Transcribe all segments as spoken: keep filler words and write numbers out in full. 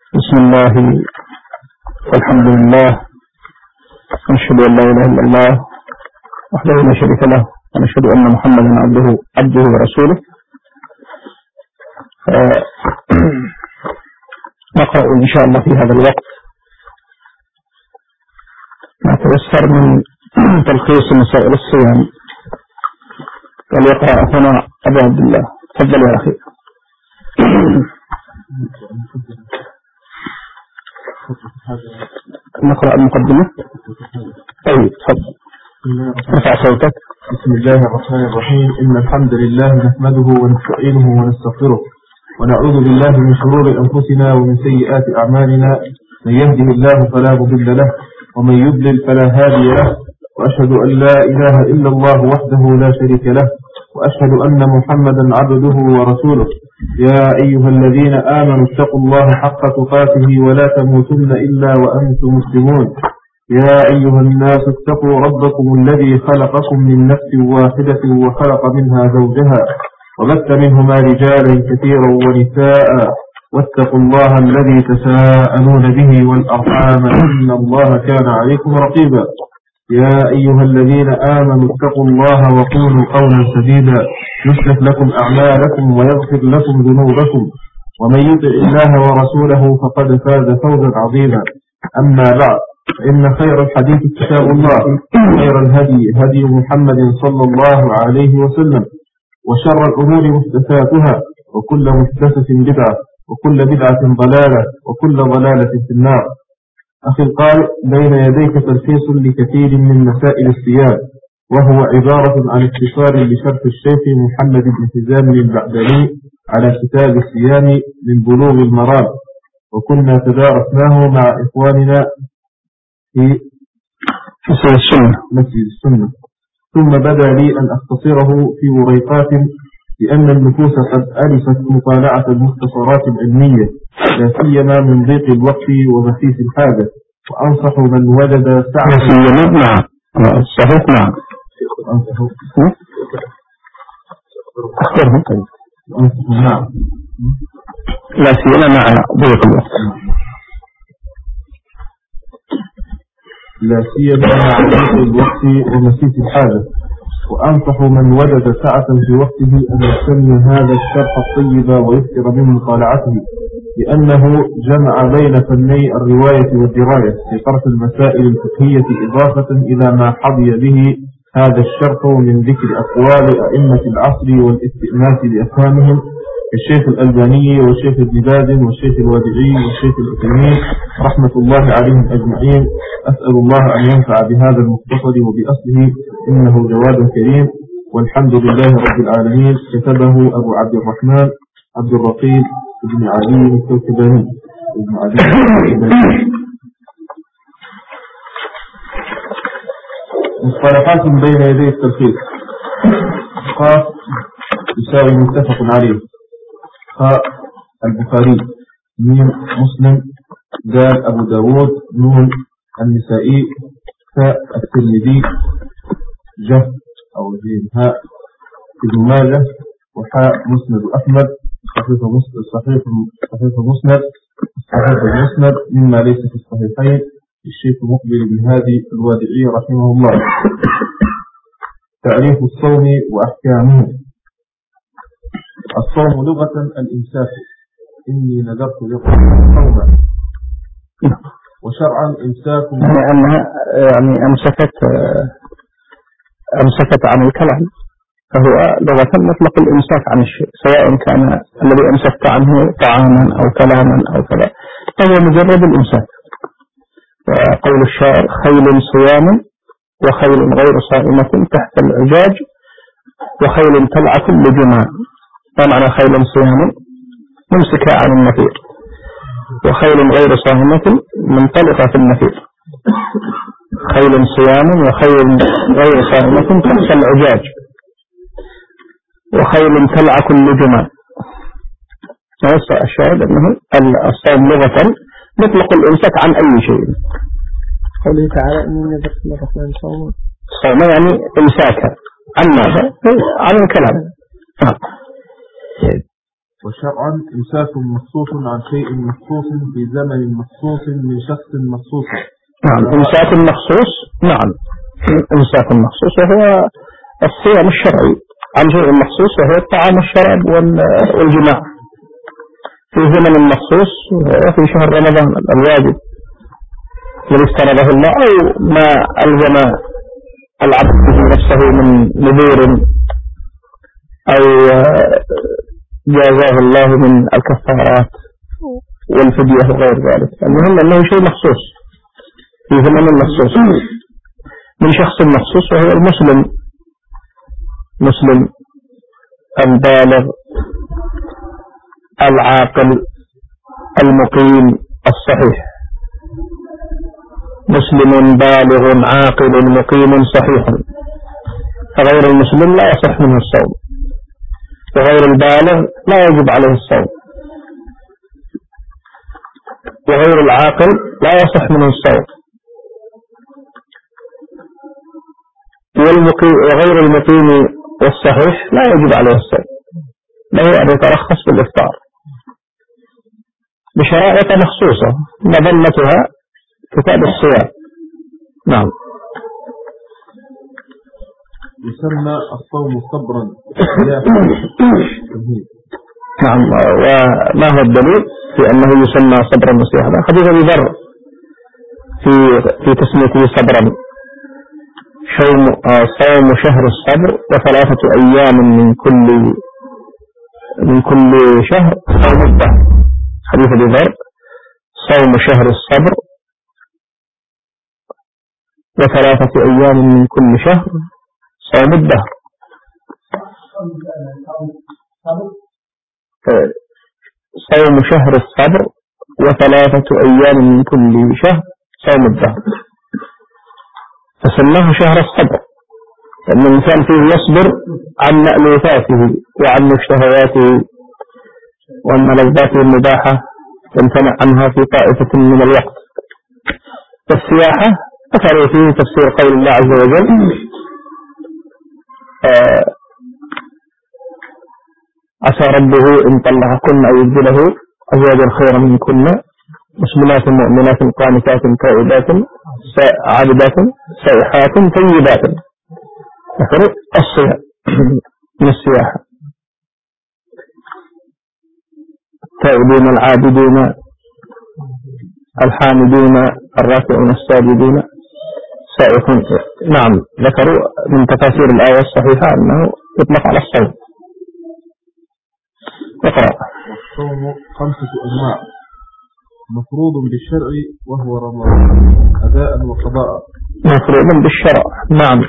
بسم الله والحمد لله ونشهد أن لا إله إلا الله وحده لا شريك له ونشهد أن محمدا عبده عبده ورسوله. نقرأ إن شاء الله في هذا الوقت ما تيسر من تلخيص مسائل الصيام. فليقرأ أخونا أبو عبد الله. تفضل يا أخي. نقرأ المقدمة. طيب تفضل. ارفع صوتك. بسم الله الرحمن الرحيم. إن الحمد لله نحمده ونستعينه ونستغفره ونعوذ بالله من شرور أنفسنا ومن سيئات أعمالنا. من يهده الله فلا مضل له ومن يضلل فلا هادي له، وأشهد أن لا إله إلا الله وحده لا شريك له، وأشهد أن محمدا عبده ورسوله. يا أيها الذين آمنوا اتقوا الله حق تقاته ولا تموتن إلا وأنتم مسلمون. يا أيها الناس اتقوا ربكم الذي خلقكم من نفس واحدة وخلق منها زوجها وبث منهما رجالا كثيرا ونساء، واتقوا الله الذي تساءلون به والأرحام إن الله كان عليكم رقيبا. يا أيها الذين آمنوا اتقوا الله وقولوا قولا سديدا يصلح لكم أعمالكم ويغفر لكم ذنوبكم، ومن يطع الله ورسوله فقد فاز فوزا عظيما. أما بعد، فإن خير الحديث كتاب الله، خير الهدي هدي محمد صلى الله عليه وسلم، وشر الأمور محدثاتها، وكل محدثة بدعة، وكل بدعة ضلالة، وكل ضلالة في النار. أخي القارئ، بين يديك تلخيص لكثير من مسائل الصيام، وهو عبارة عن اختصار لشرح الشيخ محمد بن حزام البعدلي على كتاب الصيام من بلوغ المرام، وكنا تدارسناه مع إخواننا في مسجد السنة. مسجد السنة. ثم بدا لي أن أختصره في وريقات، لأن النفوس قد ألفت مطالعة المختصرات العلمية، لا سيما من ضيق الوقت ومسيس الحاجة، وأنصح من وجد سعة. نعم صحيح. نعم أخبرهم. نعم لا سيما مع ضيق الوقت لا سيما مع ضيق الوقت ومسيس الحاجة، وأنصح من وجد سعة في وقته أن يستني هذا الشرح الطيب ويكثر من مطالعته، لأنه جمع بين فني الرواية والدراية في طرح المسائل الفقهية، إضافة إلى ما حظي به هذا الشرح من ذكر أقوال أئمة العصر والاستئناس لأفهامهم كالشيخ الألباني والشيخ ابن باز والشيخ الوادعي والشيخ العثيمين رحمة الله عليهم أجمعين. أسأل الله أن ينفع بهذا المختصر وبأصله، إنه جواد كريم، والحمد لله رب العالمين. كتبه أبو عبد الرحمن عبد الرقيب ابن علي الكوكباني ابن علي الكوكباني. مصطلحات بين يدي التلخيص. قاف يساوي متفق عليه، خاء البخاري، ميم مسلم، دال أبو داود، نون النسائي، فاء الترمذي، جه أو جيم هاء ابن ماجه، وحاء مسند أحمد، صحيح مسند صحيح صحيح مسند صحيح المسند مما ليس في الصحيحين الشيخ مقبل بن هادي الوادعي رحمه الله. تعريف الصوم وأحكامه. الصوم لغة الإمساك، إني نذرت للرحمن صوما، وشرعا إمساك يعني أنها يعني أمسكت أمسكت عن الكلام، فهو لغة مطلق الإمساك عن الشيء، سواء كان الذي أمسكت عنه طعاما أو كلاما أو كذا، فهو مجرد الإمساك. وقول الشاعر: خيل صيام وخيل غير صائمة تحت العجاج وخيل تلعى كل جمعة. فمعنى خيل صيام ممسكة عن النفير، وخيل غير صائمة منطلقة في النفير. خيل صيام وخيل غير صائمة تحت العجاج وخيل تلعى كل جمعة. الشاهد أنه الصوم لغة مطلق الإمساك عن أي شيء. قوله تعالى: إني نذرت للرحمن صوما. صوم يعني إمساكا عن ماذا؟ عن الكلام. وشرعا إمساك مخصوص عن شيء مخصوص في زمن مخصوص من شخص مخصوص. نعم إمساك مخصوص. نعم إمساك مخصوص وهو الصيام الشرعي عن شيء مخصوص وهو الطعام والشراب والجماع في زمن مخصوص وفي شهر رمضان الواجب الذي افترضه الله أو ما ألزم العبد نفسه من نذور أو جازاه الله من الكفارات والفدية وغير ذلك. المهم أنه شيء مخصوص في زمن مخصوص من شخص مخصوص وهو المسلم مسلم البالغ العاقل المقيم الصحيح. مسلم بالغ عاقل مقيم صحيح، فغير المسلم لا يصح منه الصوم، وغير البالغ لا يجب عليه الصوم، وغير العاقل لا يصح منه الصوم، وغير المقيم والصحيح لا يجب عليه الصوم، له أن يترخص بالإفطار بشرائط مخصوصة مظلتها كتاب الصيام. نعم. يسمى الصوم صبرا. نعم. وما هو الدليل في أنه يسمى صبرا وصياما؟ حديث أبي ذر في في تسميته صبرا: صوم شهر الصبر وثلاثة أيام من كل من كل شهر صوم الدهر. حديث أبي ذر: صوم شهر الصبر وثلاثة أيام من كل شهر صوم الدهر. صوم شهر الصبر وثلاثة أيام من كل شهر صوم الدهر، فسماه شهر الصبر لأن الإنسان فيه يصبر عن مألوفاته وعن مشتهياته وعن ملذاته المباحة يمتنع عنها في طائفة من الوقت. السياحة ذكروا فيه تفسير قول الله عز وجل: آه عسى ربه إن طلقكن أن يبدله أزواجا خيرا منكن مسلمات مؤمنات قانتات تائبات عابدات سائحات طيبات. ذكروا الصيام من السياحة: التائبين العابدين الحامدين الراكعون الساجدين سائحون. نعم. ذكروا من تفاسير الآية الصحيحة أنه يطلق على الصوم. اقرأ. والصوم خمسة أنواع: مفروض بالشرع وهو رمضان أداء وقضاء. مفروض بالشرع. نعم.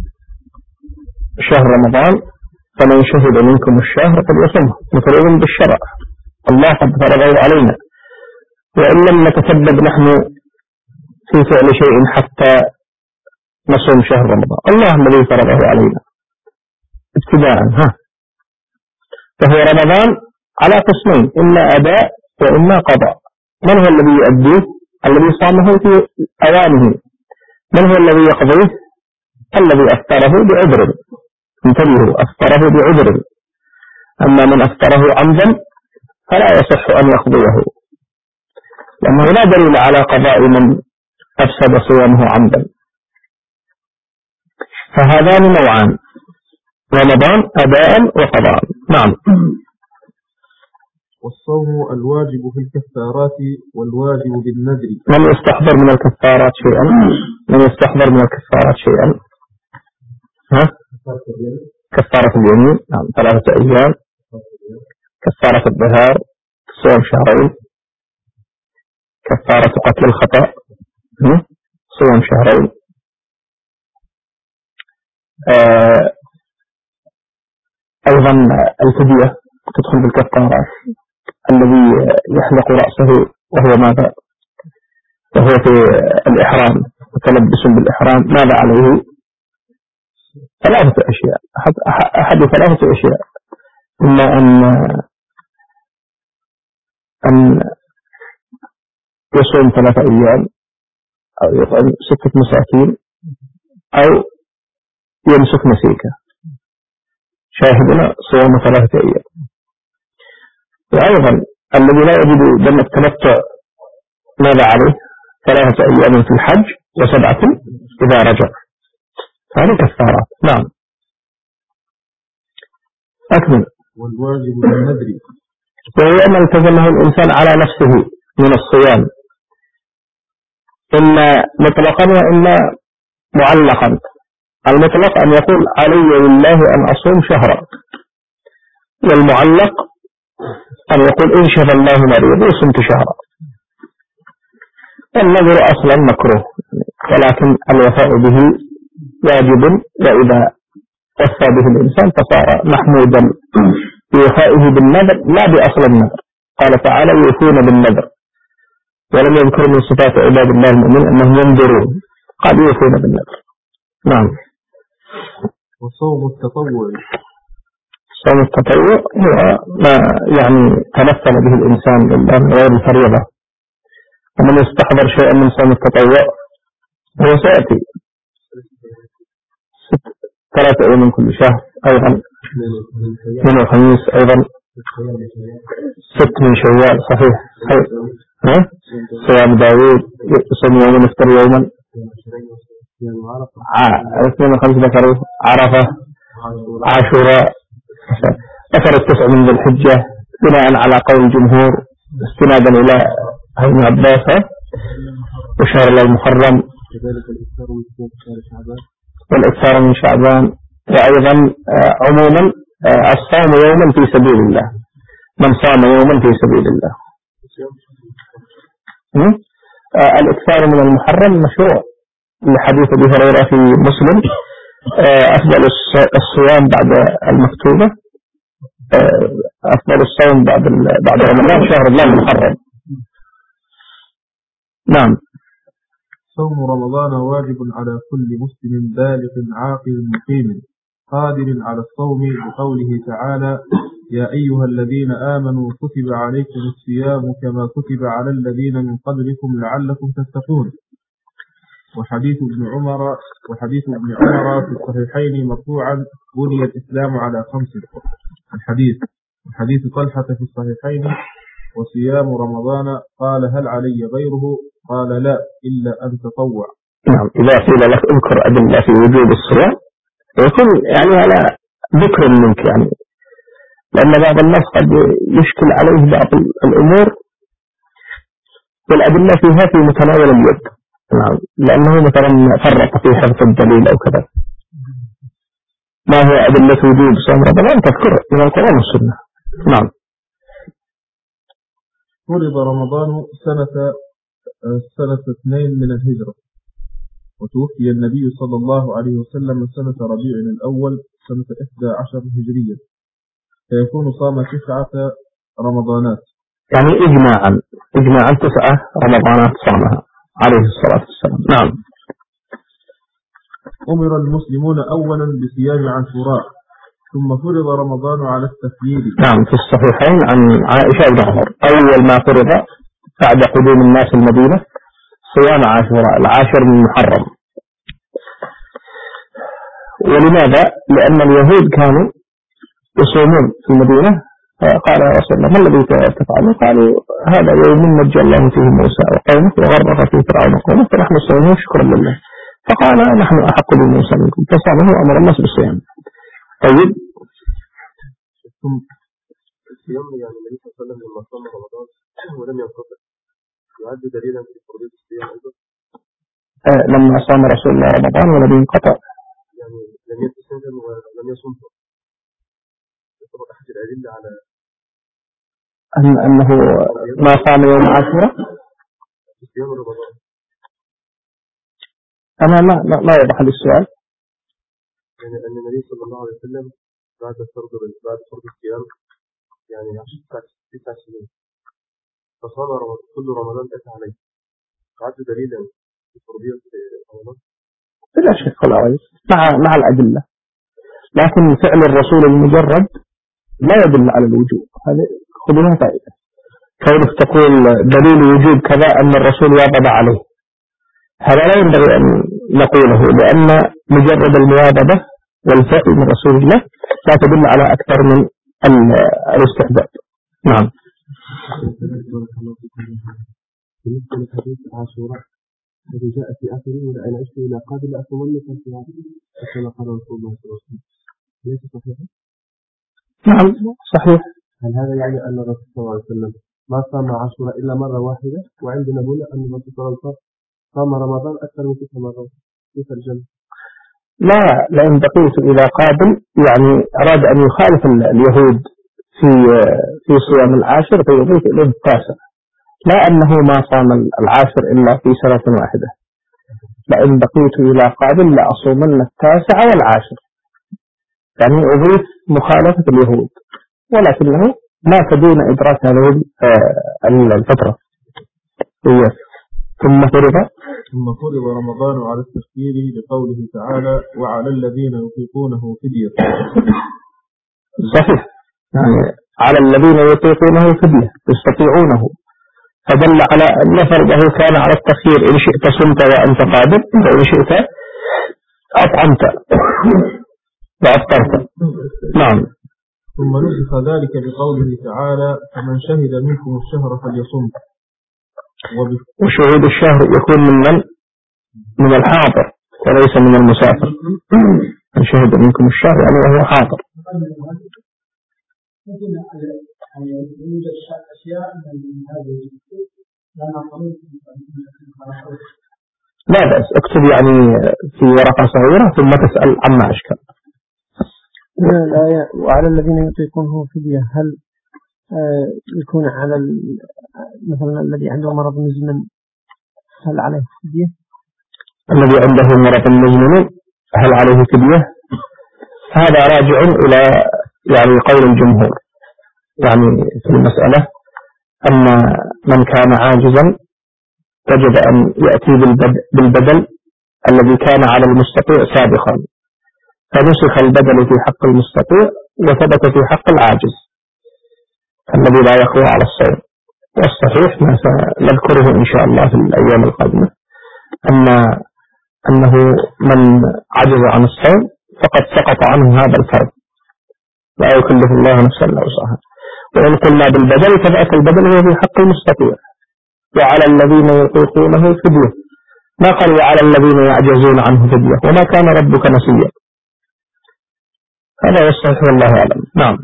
شهر رمضان فمن شهد منكم الشهر فليصمه. مفروض بالشرع، الله قد فرضه علينا، وإن لم نتسبب نحن في فعل شيء حتى نصوم شهر رمضان، الله الذي فرضه علينا ابتداء. ها فهو رمضان على قسمين: إما أداء وإما قضاء. من هو الذي يؤديه؟ الذي صامه في أوانه. من هو الذي يقضيه؟ الذي أفطره بعذر. انتبهوا، أفطره بعذر. أما من أفطره عمدا فلا يصح أن يقضيه، لأنه لا دليل على قضاء من أفسد صيامه عمدا. فهذان نوعان: رمضان أداء وقضاء. نعم. والصوم الواجب في الكفارات والواجب بالنذر. من يستحضر من الكفارات شيئا؟ من يستحضر من الكفارات شيئا؟ ها؟ كفارة اليمين. نعم. ثلاثة أيام. كفارة الظهار صوم شهرين. كفارة قتل الخطأ صوم شهرين. آه أيضا الفدية تدخل بالكفارات. الذي يحلق رأسه وهو ماذا؟ وهو في الإحرام متلبس بالإحرام، ماذا عليه؟ ثلاثة أشياء، أحد, أحد ثلاثة أشياء: إما أن أن يصوم ثلاثة أيام، أو يطعم ستة مساكين، أو يمسك مسيكة. شاهدنا صوم ثلاثة أيام. وأيضا الذي لا يجد دم التمتع ماذا عليه؟ ثلاثة أيام في الحج وسبعة إذا رجع. هذه كفارات. نعم. أكمل. والواجب بالنذر، وهو ما التزمه الإنسان على نفسه من الصيام، إما مطلقا وإما معلقا. المطلق أن يقول علي لله أن أصوم شهرا، والمعلق أن يقول إن شفى الله مريض وصمت شهرا. النذر أصلا مكروه، ولكن الوفاء به واجب، وإذا وفى به الإنسان فصار محمودا بوفائه بالنذر لا بأصل النذر. قال تعالى يوفون بالنذر، ولم يذكر من صفات عباد الله المؤمنين أنهم ينذرون، قال يوفون بالنذر. نعم. وصوم التطوع، صوم التطوع هو ما يعني تنفل به الإنسان لله من غير الفريضة، ومن يستحضر شيئا من صوم التطوع هو سيأتي ثلاثة أيام من كل شهر، أيضا من الخميس، أيضا ست من شوال. صحيح. ها؟ صيام داوود يصوم يوما يفطر يوما، الاثنين والخميس ذكروا، عرفة، عاشوراء، ذكر التسع من ذي الحجة بناء على قول الجمهور استنادا إلى ابن عباس، وشهر الله المحرم، والإكثار من شعبان، وأيضا عموما الصوم يوما في سبيل الله، من صام يوما في سبيل الله. الإكثار من المحرم مشروع لحديث أبي هريرة في مسلم أفضل الصيام بعد المكتوبة، أفضل الصوم بعد بعد رمضان شهر الله المحرم. نعم. صوم رمضان واجب على كل مسلم بالغ عاقل مقيم قادر على الصوم، بقوله تعالى يا أيها الذين آمنوا كتب عليكم الصيام كما كتب على الذين من قبلكم لعلكم تتقون. وحديث ابن عمر وحديث ابن عمر في الصحيحين مرفوعا بني الإسلام على خمس. الحديث وحديث طلحة في الصحيحين وصيام رمضان قال هل علي غيره؟ قال لا إلا أن تطوع. نعم. إذا قيل لك اذكر أدلة في وجوب الصيام يكون يعني على ذكر منك، يعني لأن بعض الناس قد يشكل عليه بعض الأمور والأدلة فيها في متناول اليد. نعم. لأنه مثلا فرق في حفظ الدليل أو كذا. ما هي أدلة وجوب صوم رمضان؟ تذكر من القرآن والسنة. نعم. فرض رمضان سنة سنة اثنين من الهجرة، وتوفي النبي صلى الله عليه وسلم سنة ربيع الأول سنة إحدى عشر هجرية، فيكون صام تسعة رمضانات. يعني إجماعا إجماعا تسعة رمضانات صامها عليه الصلاة والسلام. نعم. أمر المسلمون أولا بصيام عاشوراء، ثم فرض رمضان على التخيير. نعم. في الصحيحين عن عائشة بن عمر أول ما فرض بعد قدوم الناس المدينة صيام عاشوراء العاشر من محرم. ولماذا؟ لأن اليهود كانوا يصومون في المدينة، قال يا رسول الله ما الذي تفعله؟ قالوا هذا يوم نجى الله فيه موسى وقومه وغرق فيه فرعون وقومه فنحن صومه شكرا لله. فقال نحن أحق بموسى منكم فصامه وأمر الناس بالصيام. طيب. الصيام يعني النبي صلى الله عليه وسلم لما صام رمضان ولم ينقطع يعد دليلا في فرضية الصيام أيضا. آه لما صام رسول الله رمضان ولم ينقطع يعني لم يتصم ولم يصم، يعتبر أحد الأدلة على أن أنه ما صام يوم عاشوراء. صيام رمضان. أنا ما ما, ما يوضح لي السؤال. يعني أن النبي صلى الله عليه وسلم بعد فرض بعد فرض الصيام يعني تسع سنين فصام كل رمضان أتى عليه، عد دليلا في فرضية رمضان. لا شك ولا ريب مع مع الأدلة، لكن فعل الرسول المجرد لا يدل على الوجوب. هذه خذوها فائدة. كونك تقول دليل وجوب كذا أن الرسول واظب عليه، هذا لا ينبغي أن نقوله، لأن مجرد المواظبة والفعل من رسول الله لا تدل على أكثر من الاستحباب. نعم. بالنسبة لحديث عاشوراء الذي جاء في آخره ولئن عشت إلى قابل لأصومن ثلاثة كما قال رسول الله صلى الله عليه وسلم، ليس صحيحا؟ نعم صحيح. هل هذا يعني أن الرسول صلى الله عليه وسلم ما صام عاشوراء إلا مرة واحدة، وعندنا هنا أن الرسول صلى الله عليه وسلم صام رمضان أكثر من ست مرات؟ كيف الجمع؟ لا، لأن بقيت إلى قابل يعني أراد أن يخالف اليهود في في صيام العاشر فيضيف إليه التاسع، لا أنه ما صام العاشر إلا في سنة واحدة. لأن بقيت إلى قابل لأصومن التاسع والعاشر، يعني أضيف مخالفة اليهود، ولكنه مات دون إدراك هذه الفترة. ثم فرض ثم فرض رمضان على التفكير لقوله تعالى وعلى الذين يطيقونه فدية. صحيح، يعني على الذين يطيقونه فدية يستطيعونه، فدل على أن فرضه كان على التخيير، إن شئت صمت وأنت قادر، وإن شئت أطعمت وأفطرت. نعم. ثم نسخ ذلك بقوله تعالى فمن شهد منكم الشهر فليصم. وشهود الشهر يكون من من؟ من الحاضر وليس من المسافر. من شهد منكم الشهر يعني وهو حاضر. لا بأس، اكتب يعني في ورقة صغيرة ثم تسأل عما أشكال. الآية وعلى الذين يطيقونه فدية، هل آه يكون على مثلا الذي عنده مرض مزمن هل عليه فدية؟ الذي عنده مرض مزمن هل عليه فدية؟ هذا راجع إلى يعني قول الجمهور، يعني في المسألة أن من كان عاجزا وجب أن يأتي بالبدل الذي كان على المستطيع سابقا، فنسخ البدل في حق المستطيع وثبت في حق العاجز الذي لا يقوى على الصوم. والصحيح ما سنذكره إن شاء الله في الأيام القادمة أن أنه من عجز عن الصوم فقد سقط عنه هذا الفرض، لا يكلف الله نفسا إلا وسعها. وإن قلنا بالبدل فذاك البدل هو في حق المستطيع، وعلى الذين يطيقونه فدية، ما قال وعلى الذين يعجزون عنه فدية، وما كان ربك نسيا. هذا الصحيح والله أعلم. نعم.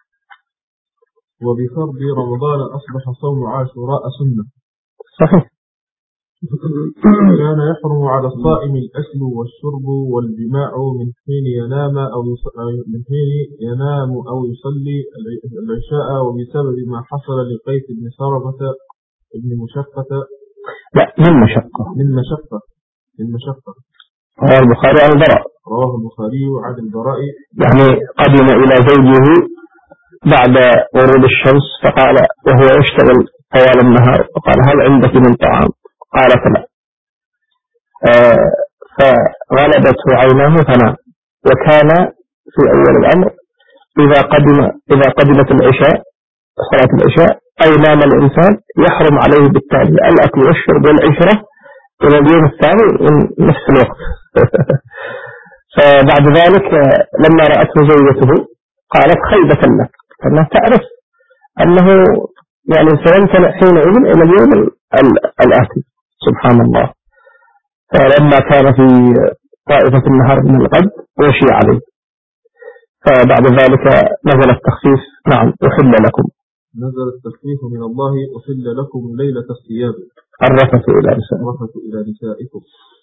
وبفرض رمضان أصبح صوم عاشوراء سنة. صحيح. كان يحرم على الصائم الأكل والشرب والجماع من حين ينام أو من حين ينام أو يصلي العشاء، وبسبب ما حصل لقيس بن صرمة ابن مشقة. لا من مشقة من مشقة من مشقة رواه البخاري عن البراء. رواه البخاري عن البراء، يعني قدم إلى زوجه بعد ورود الشمس فقال وهو يشتغل طوال النهار، فقال هل عندك من طعام؟ قالت لا. آه فغلبته عيناه فنام. وكان في أول الأمر إذا قدم إذا قدمت العشاء صلاة العشاء أي نام الإنسان يحرم عليه بالتالي الأكل والشرب والعشرة إلى اليوم الثاني من نفس الوقت. فبعد ذلك لما رأته زوجته قالت خيبة لك، فإنها تعرف أنه يعني سيمتنع حينئذ إلى اليوم الآتي. سبحان الله. فلما كان في طائفة النهار من الغد وشي عليه، فبعد ذلك نزل التخفيف. نعم. أحل لكم نزل التخفيف من الله أحل لكم ليلة الصيام الرفث إلى نسائكم. الرفث إلى نسائكم.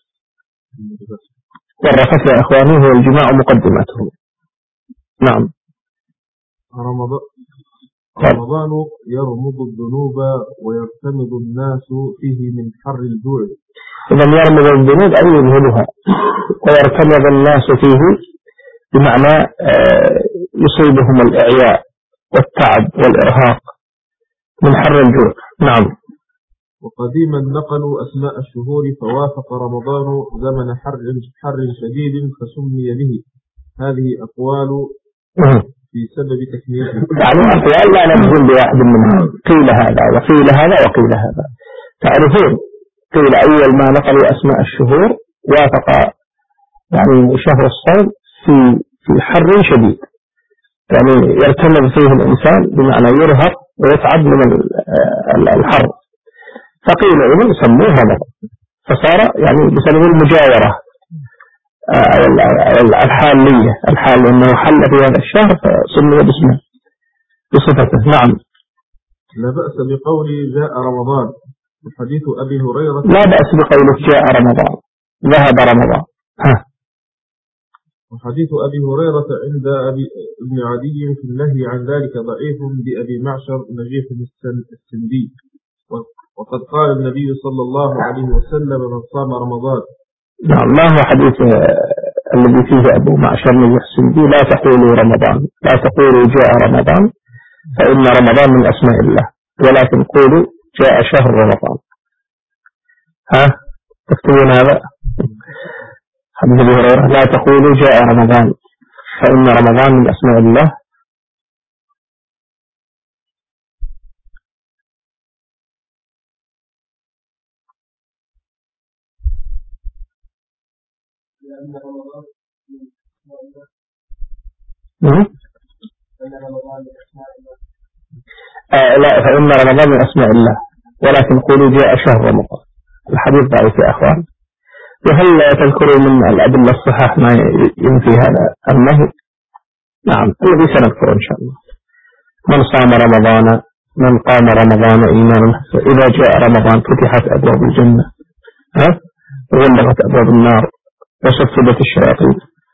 والرفث يا إخواني هو الجماع مقدمته. نعم. رمضان رمضان يرمض الذنوب ويرتمض الناس فيه من حر الجوع. إذا يرمض الذنوب أي يذهبها، ويرتمض الناس فيه بمعنى يصيبهم الإعياء والتعب والإرهاق من حر الجوع. نعم. وقديما نقلوا أسماء الشهور فوافق رمضان زمن حر حر شديد فسمي به. هذه أقوال في سبب تسميته. يعني أقوال لا نجزم بواحد منها، قيل هذا وقيل هذا وقيل هذا. تعرفون قيل أول ما نقلوا أسماء الشهور وافق يعني شهر الصوم في في حر شديد، يعني يرتمد فيه الإنسان بمعنى يرهق ويتعب من الحر، فقيل إذن سموه رمضان، فصار يعني بسبب المجاورة الحالية، الحال أنه حل في هذا الشهر فسمي باسمه بصفته. نعم. لا بأس بقول جاء رمضان، وحديث أبي هريرة لا بأس بقوله جاء رمضان، ذهب رمضان. ها. وحديث أبي هريرة عند أبي ابن عدي في النهي عن ذلك ضعيف بأبي معشر نجيح السندي. وقد قال النبي صلى الله عليه وسلم من صام رمضان. نعم. ما هو حديث الذي فيه أبو معشر نجيح السندي؟ لا تقولوا رمضان، لا تقولوا جاء رمضان، فإن رمضان من أسماء الله، ولكن قولوا جاء شهر رمضان. ها تكتبون هذا حديث أبي هريرة، لا تقولوا جاء رمضان فإن رمضان من أسماء الله. آه لا، فإن رمضان من أسماء الله، ولكن قولوا جاء شهر رمضان. الحديث ضعيف يا أخوان. وهل تذكروا من الأدلة الصحاح ما ينفي هذا النهي؟ نعم، الذي سنذكره إن شاء الله. من صام رمضان، من قام رمضان إيمانا، إذا جاء رمضان فتحت أبواب الجنة، ها وغلقت أبواب النار وصفدت الشياطين.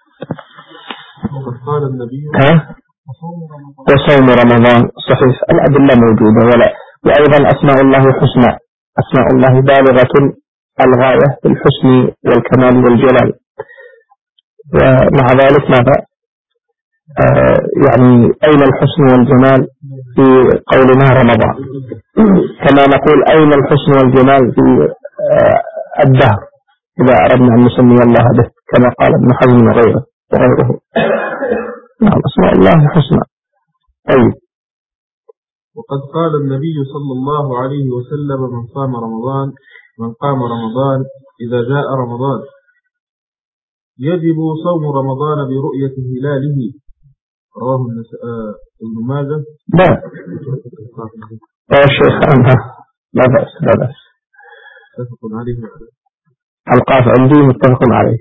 قال النبي ها وصوم رمضان. صحيح، الأدلة موجودة. ولا وأيضا أسماء الله حسنى، أسماء الله بالغة الغاية في الحسن والكمال والجلال. ومع ذلك ماذا آه يعني أين الحسن والجمال في قولنا رمضان؟ كما نقول أين الحسن والجمال في آه الدهر إذا أردنا أن نسمي الله به، كما قال ابن حزم وغيره وغيره. نعم، أسماء الله حسنى. طيب. وقد قال النبي صلى الله عليه وسلم من صام رمضان، من قام رمضان إذا جاء رمضان. يجب صوم رمضان برؤية هلاله. رواه ابن ماجه. لا يا شيخ عنها لا بأس لا بأس. متفق عليه. القاف عندي متفق عليه.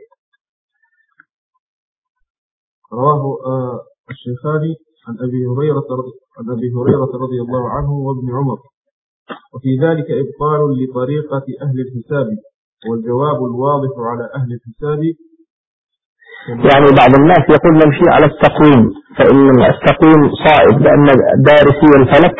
رواه آه الشيخان عن أبي هريرة عن أبي هريرة رضي الله عنه وابن عمر، وفي ذلك إبطال لطريقة أهل الحساب، والجواب الواضح على أهل الحساب. يعني بعض الناس يقول نمشي على التقويم، فإن التقويم صائب، لأن دارسي الفلك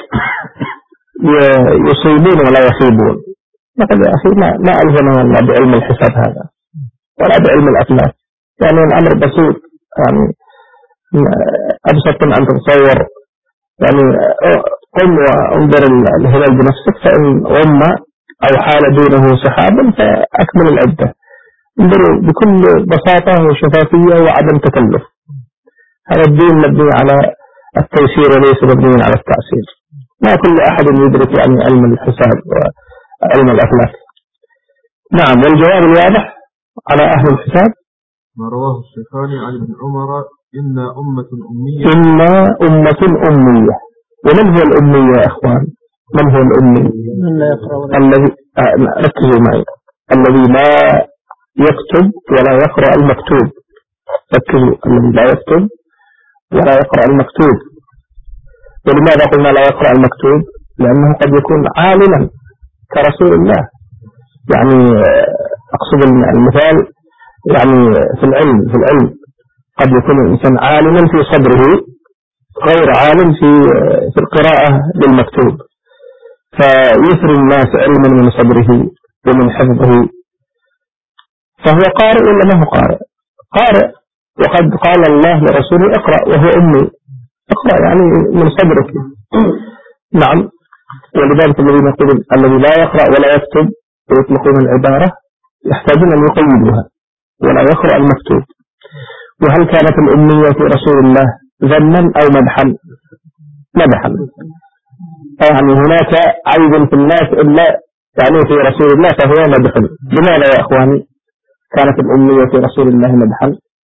يصيبون ولا يخيبون. نقول يا أخي ما, ما ألزمنا الله بعلم الحساب هذا ولا بعلم الأفلاك، يعني الأمر بسيط. يعني أبسط من أن تتصور. يعني قم وانظر الهلال بنفسك، فإن غم أو حال دونه سحاب فأكمل العدة. انظروا بكل بساطة وشفافية وعدم تكلف. هذا الدين مبني على التيسير وليس مبني على التعسير. ما كل أحد يدرك يعني علم الحساب وعلم الأفلاك. نعم. والجواب الواضح على أهل الحساب ما رواه الشيخان عن ابن عمر إنا أمة أمية. إنا أمة أمية. ومن هو الأمي يا أخوان؟ من هو الأمي؟ من لا يقرأ الذي آه ركزوا معي، الذي لا يكتب ولا يقرأ المكتوب. ركزوا، الذي لا يكتب ولا يقرأ المكتوب. ولماذا قلنا لا يقرأ المكتوب؟ لأنه قد يكون عالما كرسول الله. يعني أقصد المثال يعني في العلم في العلم قد يكون الإنسان عالما في صدره غير عالم في في القراءة للمكتوب، فيثري الناس علما من صدره ومن حفظه، فهو قارئ ولا ما هو قارئ؟ قارئ. وقد قال الله لرسوله اقرأ وهو أمي، اقرأ يعني من صدرك. نعم. ولذلك الذين يقولون الذي لا يقرأ ولا يكتب ويطلقون العبارة يحتاجون أن يقيدوها، ولا يقرأ المكتوب. وهل كانت الأمية في رسول الله ذما أو مدحا؟ مدحا. يعني هناك عيب في الناس إلا يعني في رسول الله فهو مدحا. لماذا يا أخواني كانت الأمية في رسول الله مدحا؟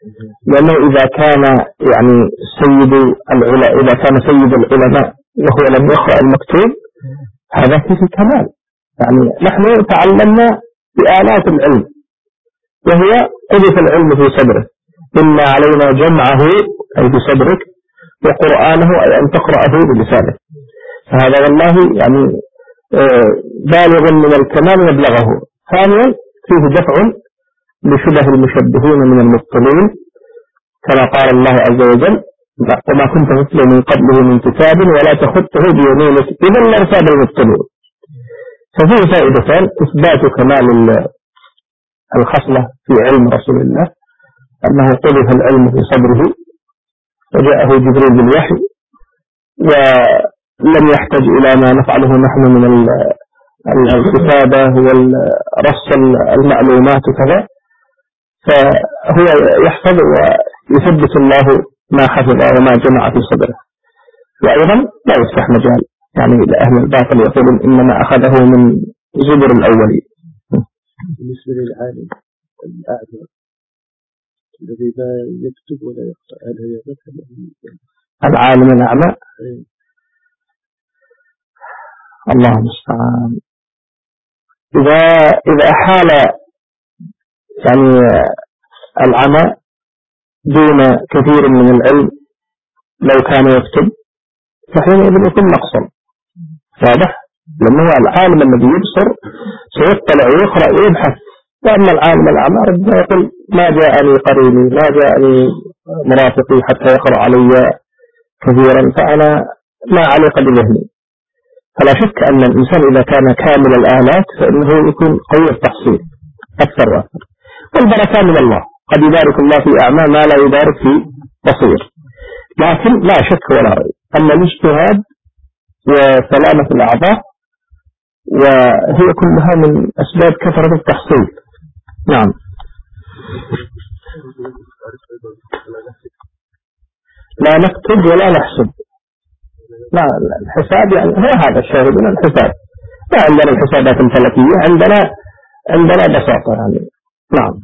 لأنه إذا كان يعني سيد العلماء إذا كان سيد العلماء وهو لم يقرأ المكتوب هذا فيه كمال. يعني نحن تعلمنا بآلات العلم وهي قذف العلم في صدره، إن علينا جمعه أي بصدرك وقرآنه أي أن تقرأه بلسانك. فهذا والله يعني بالغ من الكمال مبلغه. ثانيا فيه دفع لشبه المشبهين من المبطلين كما قال الله عز وجل وما كنت تتلو من قبله من كتاب ولا تخطه بيمينك إذا لارتاب المبطلون. ففيه فائدتان: إثبات كمال الخصلة في علم رسول الله أنه قذف العلم في صدره وجاءه جبريل بالوحي ولم يحتاج إلى ما نفعله نحن من الكتابة ورص المعلومات وكذا، فهو يحفظ ويثبت الله ما حفظ وما جمع في صدره. وأيضا لا يفتح مجال يعني لأهل الباطل يقولون إنما أخذه من زبر الأولين. بالنسبة للعالم الأعمى الذي لا يكتب ولا يقرأ هل هي مثل العالم الأعمى؟ الله المستعان. إذا إذا أحال يعني العمى دون كثير من العلم لو كان يكتب فحينئذ يكون نقصا واضح، لأنه العالم الذي يبصر سيطلع ويقرأ ويبحث. وأما العالم الأعمى ربما يقول ما جاءني قريني ما جاءني مرافقي حتى يقرأ علي كثيرا فأنا ما عليق بذهني. فلا شك أن الإنسان إذا كان كامل الآلات فإنه يكون قوي التحصيل أكثر وأكثر. والبركة من الله، قد يبارك الله في أعمى ما لا يبارك في بصير. لكن لا شك ولا ريب أن الاجتهاد وسلامة الأعضاء وهي كلها من أسباب كثرة التحصيل. نعم. لا نكتب ولا نحسب. لا الحساب يعني هو هذا الشاهد من الحساب. لا عندنا الحسابات الفلكية، عندنا عندنا بساطة يعني. نعم.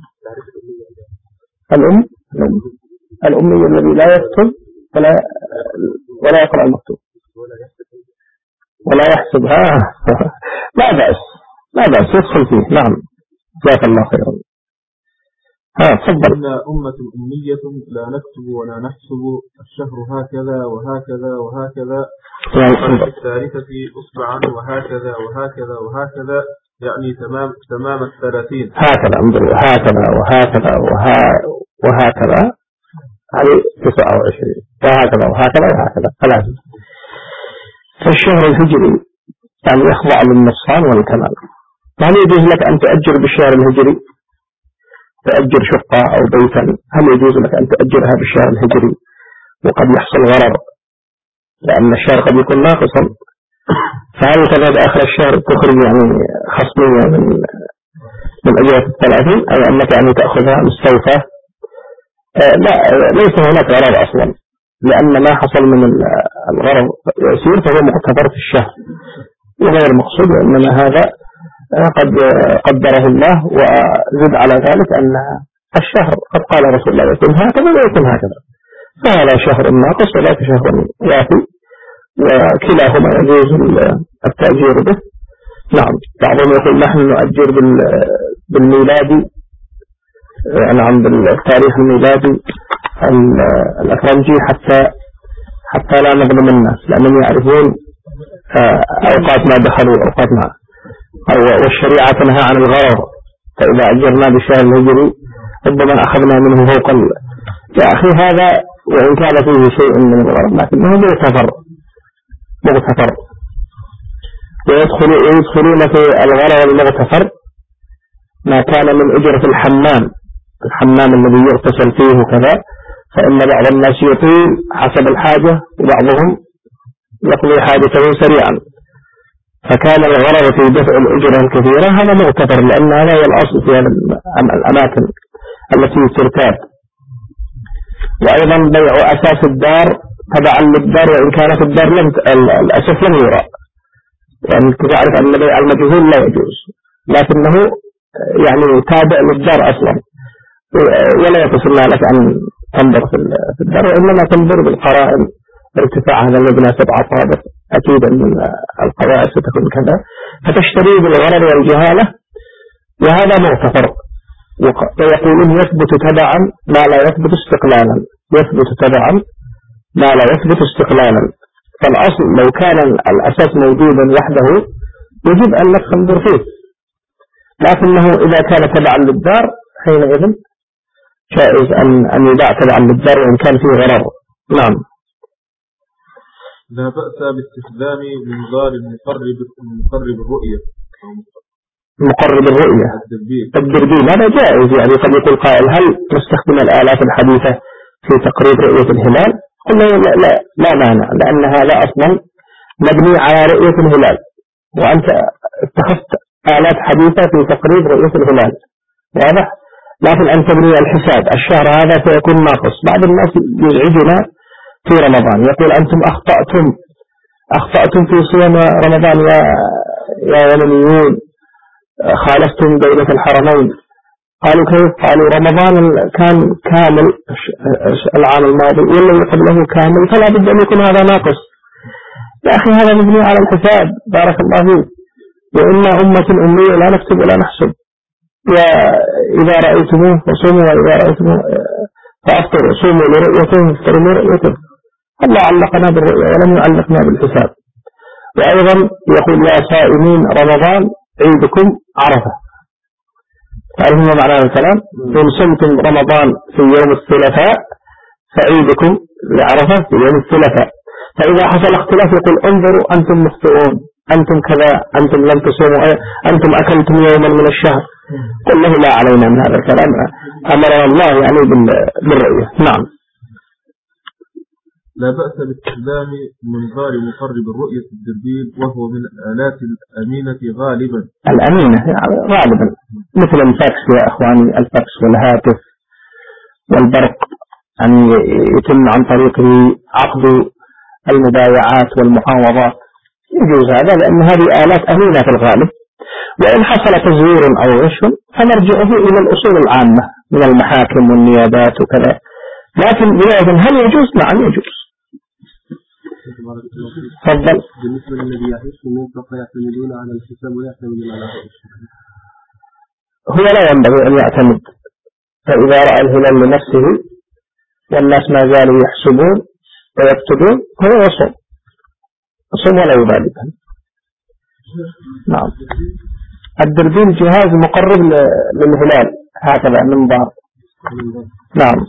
الأم الأم الأمي الذي لا يكتب ولا ولا يقرأ المكتوب ولا يحسبها لا بأس لا بأس يدخل فيه. نعم جزاك الله خيرا. ها تفضل. إن أمة أمية لا نكتب ولا نحسب الشهر هكذا وهكذا وهكذا في الثالثة أصبعا وهكذا وهكذا وهكذا يعني تمام تمام الثلاثين هكذا انظر وهكذا وهكذا وها وهكذا هذه تسعة وعشرين وهكذا وهكذا وهكذا ثلاثة. فالشهر الهجري يعني يخضع للنصان والكمال. هل يجوز لك أن تأجر بالشهر الهجري تأجر شقة أو بيتا؟ هل يجوز لك أن تأجرها بالشهر الهجري وقد يحصل غرر لأن الشهر قد يكون ناقصا؟ فهل تذهب آخر الشهر تخرج يعني خصمية من من أجرة الثلاثين أي أنك يعني تأخذها مستوفى؟ آه لا ليس هناك غرر أصلا، لأن ما حصل من الغرر يسير فهو مقتدر في الشهر وغير مقصود، وإنما هذا قد قدره الله. وزد على ذلك أن الشهر قد قال رسول الله يكون هكذا ويكون هكذا، فهذا شهر ناقص وذاك شهر وافي وكلاهما يجوز التأجير به. نعم. بعضهم يقول نحن نؤجر بالميلادي نعم بالتاريخ الميلادي الأفرنجي حتى حتى لا نظلم الناس لأنهم يعرفون أوقات ما دخلوا أوقات ما، والشريعة تنهى عن الغرر، فإذا أجرنا بالشهر الهجري ربما أخذنا منه فوق ال... يا أخي هذا وإن كان فيه شيء من الغرر لكنه مغتفر مغتفر ويدخلون في الغرر المغتفر ما كان من أجرة الحمام الحمام الذي يغتسل فيه كذا، فإن بعض الناس يطيل حسب الحاجة وبعضهم يقضي حاجته سريعا، فكان الغرض في دفع الأجرة الكثيرة هذا مغتفر لأن هذا هو الأصل في الأماكن التي ترتاد. وأيضا بيع أساس الدار تبعا للدار وإن كانت الدار لم الأساس لم يرى، يعني تعرف أن بيع المجهول لا يجوز لكنه يعني تابع للدار أصلا، ولا يتصلنا لك أن تنظر في الدار، وإنما تنظر بالقرائن. ارتفاع هذا المبنى سبعة طابق أكيد أن القواعد ستكون كذا، فتشتري بالغرر والجهالة، وهذا مغتفر. ويقولون يثبت تبعا ما لا يثبت استقلالا، يثبت تبعا ما لا يثبت استقلالا. فالأصل لو كان الأساس موجودا وحده يجب أن ننظر فيه، لكنه إذا كان تبعا للدار حينئذ جائز أن أن يباع تبعا للدار وإن كان فيه غرر. نعم. لا بأس باستخدام منظار مقرب مقرب الرؤية، مقرب الرؤية الدربين، هذا جائز. يعني قد يقول قائل هل نستخدم الآلات الحديثة في تقريب رؤية الهلال؟ قلنا لا, لا, لا مانع، لأن هذا أصلا مبني على رؤية الهلال، وأنت اتخذت آلات حديثة في تقريب رؤية الهلال، واضح؟ لكن أن تبني الحساب الشهر هذا سيكون ناقص. بعض الناس يزعجنا في رمضان يقول أنتم أخطأتم أخطأتم في صيام رمضان يا يا يمنيون، خالفتم دولة الحرمين. قالوا كيف؟ قالوا رمضان كان كامل العام الماضي والذي قبله كامل، فلا بد أن يكون هذا ناقص. يا أخي هذا مبني على الحساب، بارك الله فيك. وإنا أمة أمية لا نكتب ولا نحسب. وإذا رأيتموه فصوموا، وإذا رأيتموه فأفطروا، صوموا لرؤيته وافطروا لرؤيته. الله علقنا بالرؤية ولم يعلقنا بالحساب. وأيضا يقول يا صائمين رمضان عيدكم عرفة. تعرفون ما معنى الكلام؟ إن صمتم رمضان في يوم الثلاثاء فعيدكم لعرفة في يوم الثلاثاء. فإذا حصل اختلاف يقول انظروا أنتم مخطئون، أنتم كذا، أنتم لم تصوموا، أنتم أكلتم يوما من الشهر. قل له لا علينا من هذا الكلام، أمرنا الله يعني بالرؤية. نعم. لا بأس باستخدام منظار مقرب الرؤية الدربين، وهو من الآلات الأمينة غالبا. الأمينة يعني غالبا مثل الفاكس يا أخواني، الفاكس والهاتف والبرق، يعني يتم عن طريقه عقد المبايعات والمحاوضات، يجوز هذا لأن هذه آلات أمينة في الغالب. وإن حصل تزوير أو غش فنرجعه إلى الأصول العامة من المحاكم والنيابات وكذا. لكن بناءً هل يجوز؟ نعم يجوز. تفضل. بالنسبة للذي يحس من فقط يعتمدون على الحساب ويعتمدون على الرؤية، هو لا ينبغي أن يعتمد. فإذا رأى الهلال لنفسه والناس ما زالوا يحسبون ويكتبون هو يصوم يصوم ولا يبالي. نعم. الدربين جهاز مقرب للهلال هكذا منظار. نعم.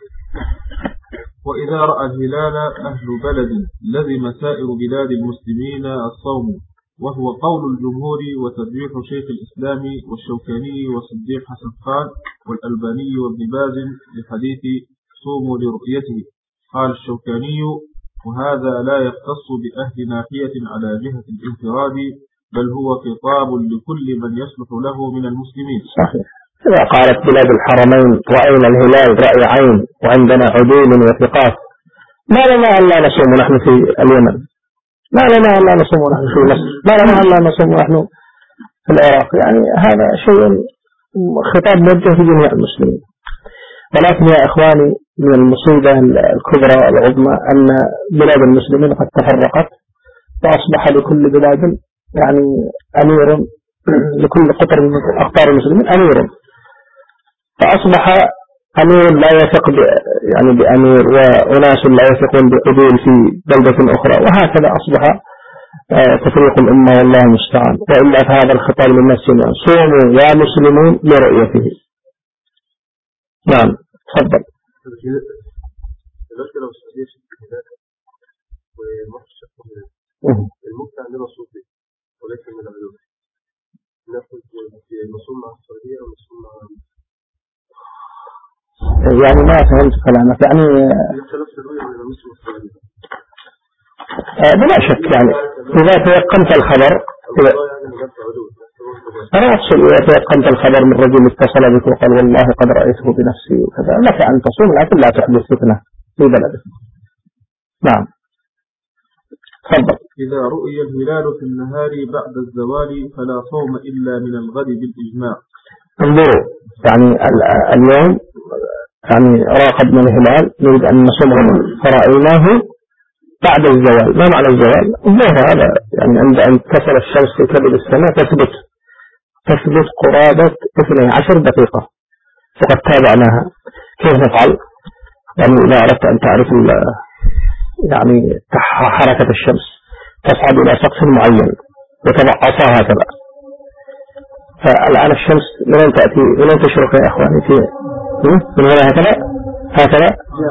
وإذا رأى الهلال أهل بلد لزم سائر بلاد المسلمين الصوم، وهو قول الجمهور وترجيح شيخ الإسلام والشوكاني وصديق حسن خان والألباني وابن باز لحديث صوموا لرؤيته. قال الشوكاني وهذا لا يختص بأهل ناحية على جهة الانفراد، بل هو خطاب لكل من يصلح له من المسلمين. صحيح. إذا قالت بلاد الحرمين رأينا الهلال رأي عين وعندنا عدول وثقات، ما لنا ألا نصوم نحن في اليمن، ما لنا ألا نصوم نحن في مصر، ما لنا ألا نصوم نحن في العراق. يعني هذا شيء خطاب موجه في جميع المسلمين. ولكن يا إخواني من المصيبة الكبرى العظمى أن بلاد المسلمين قد تفرقت، وأصبح لكل بلاد يعني أمير، لكل قطر من أقطار المسلمين أمير، فأصبح أمير لا يثق يعني بأمير، وأناس لا يثقون بعدول في بلدة أخرى، وهكذا أصبح تفريق الأمة والله المستعان. وإلا فهذا الخطاب للناس صوموا يا مسلمون لرؤيته. نعم تفضل. المفتى عندنا صوفي وليس من العلوم، نأخذ المصوم مع السعودية أو المصوم مع يعني ما فهمت كلامك. يعني بلا شك يعني إذا تيقنت الخبر، أنا أقصد إذا تيقنت الخبر من رجل اتصل بك وقال والله قد رأيته بنفسي وكذا، لك أن تصوم لكن لا تحدث فتنة في بلدك. نعم تفضل. إذا رؤي الهلال في النهار بعد الزوال فلا صوم إلا من الغد بالإجماع. انظروا يعني اليوم يعني راقبنا الهلال نريد أن نصومه فرأيناه بعد الزوال. ما معنى الزوال؟ الظهر هذا يعني عند أن تصل الشمس في كبد السماء تثبت تثبت قرابة اثنتي عشرة دقيقة فقد تابعناها. كيف نفعل؟ يعني إذا أردت أن تعرف يعني حركة الشمس تصعد إلى سقف معين وتضع عصاها هكذا. فالآن الشمس من أين تأتي؟ من أين تشرق يا أخواني؟ في من هنا هكذا هكذا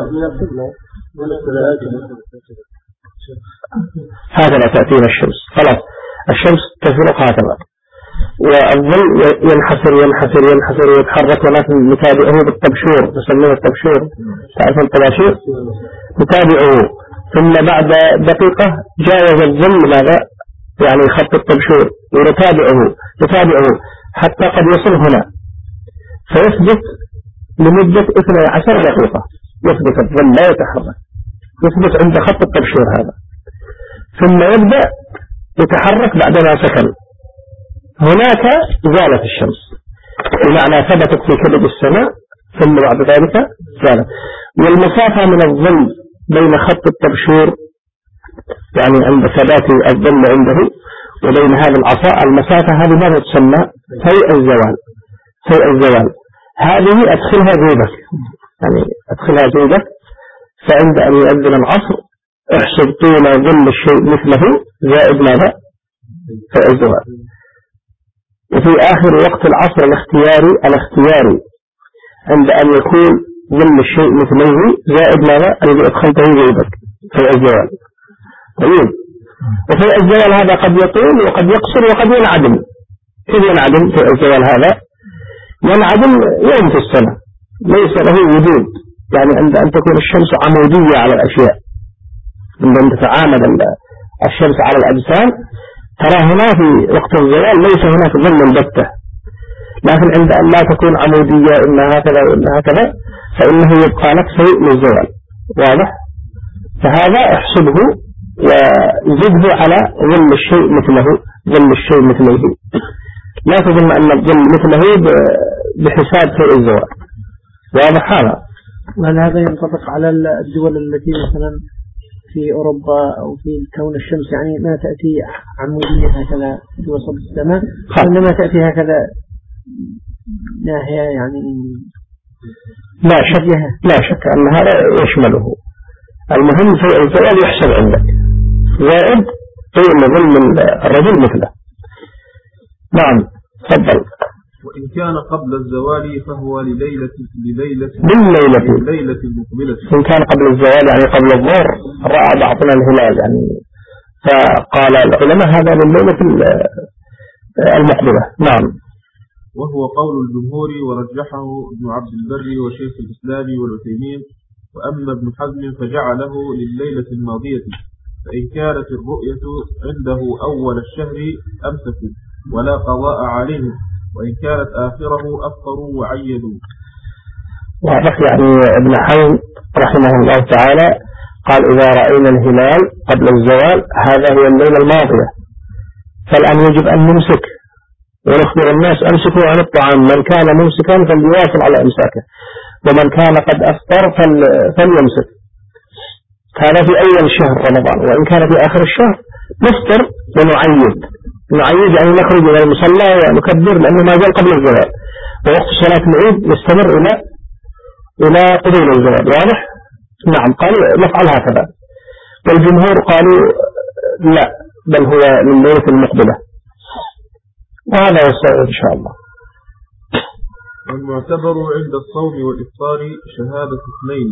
هكذا تأتينا الشمس. خلاص الشمس تشرق هكذا والظل ينحسر ينحسر ينحسر ويتحرك ونحن نتابعه بالطبشور نسميه الطبشور. تعرف الطباشير؟ نتابعه ثم بعد دقيقة جاوز الظل ماذا؟ يعني خط الطبشور ونتابعه نتابعه حتى قد يصل هنا فيثبت لمدة اثنتي عشرة دقيقة. يثبت الظل لا يتحرك يثبت عند خط الطبشور هذا ثم يبدأ يتحرك بعدما سكن. هناك زالت الشمس بمعنى ثبتت في كبد السماء ثم بعد ذلك زالت. والمسافة من الظل بين خط الطبشور يعني عند ثبات الظل عنده وبين هذا العصا المسافة هذه ماذا تسمى؟ فيء الزوال. فيء الزوال هذه أدخلها جيبك يعني أدخلها جيبك فعند أن يؤذن العصر احسب طول ظل الشيء مثله زائد ماذا؟ فيء الزوال. وفي آخر وقت العصر الاختياري الاختياري عند أن يكون ظل الشيء مثله زائد ماذا؟ الذي أدخلته جيبك فيء الزوال. طيب وفيء الزوال هذا قد يطول وقد يقصر وقد ينعدم. كيف ينعدم فيء الزوال هذا؟ ينعدم يوم في السنة ليس له وجود يعني عند أن تكون الشمس عمودية على الأشياء عند أن تتعامد الشمس على الأجسام ترى هنا في وقت الزوال ليس هناك ظل البتة. لكن عند أن لا تكون عمودية إما هكذا وإما هكذا فإنه يبقى لك شيء للزوال. واضح؟ فهذا احسبه وزده على ظل الشيء مثله ظل الشيء مثله. لا تظن أن الظل مثله بحساب شيء الزوال. واضح هذا؟ وهل هذا ينطبق على الدول التي مثلا في أوروبا أو في كون الشمس يعني ما تأتي عمودية هكذا في وسط السماء وإنما تأتي هكذا ناحية يعني لا شك لا شك أن هذا يشمله. المهم في الزوال يحسب عندك زائد طول ظل الرجل مثله. نعم تفضل. وإن كان قبل الزوال فهو لليلة لليلة بالليلة لليلة المقبلة. إن كان قبل الزوال يعني قبل الظهر رأى بعضنا الهلال يعني فقال العلماء هذا لليلة المقبلة. نعم. وهو قول الجمهور ورجحه ابن عبد البر وشيخ الإسلام والعثيمين. وأما ابن حزم فجعله لليلة الماضية فإن كانت الرؤية عنده أول الشهر أمسكوا ولا قضاء عليهم وإن كانت آخره أفطروا وعيدوا. واضح يعني ابن حزم رحمه الله تعالى قال إذا رأينا الهلال قبل الزوال هذا هو الليلة الماضية فالآن يجب أن نمسك ونخبر الناس أمسكوا عن الطعام من كان ممسكا فليواصل على إمساكه ومن كان قد أفطر فليمسك. هذا في أول شهر رمضان. وإن كان في آخر الشهر نفطر ونعيد نعيد يعني نخرج إلى المصلى ونكبر لأنه ما زال قبل الزوال ووقت صلاة العيد يستمر إلى إلى قبيل الزوال. واضح؟ نعم. قالوا نفعل هكذا. والجمهور قالوا لا بل هو من ليلة المقبلة وهذا يستوعب إن شاء الله. والمعتبر عند الصوم والإفطار شهادة اثنين.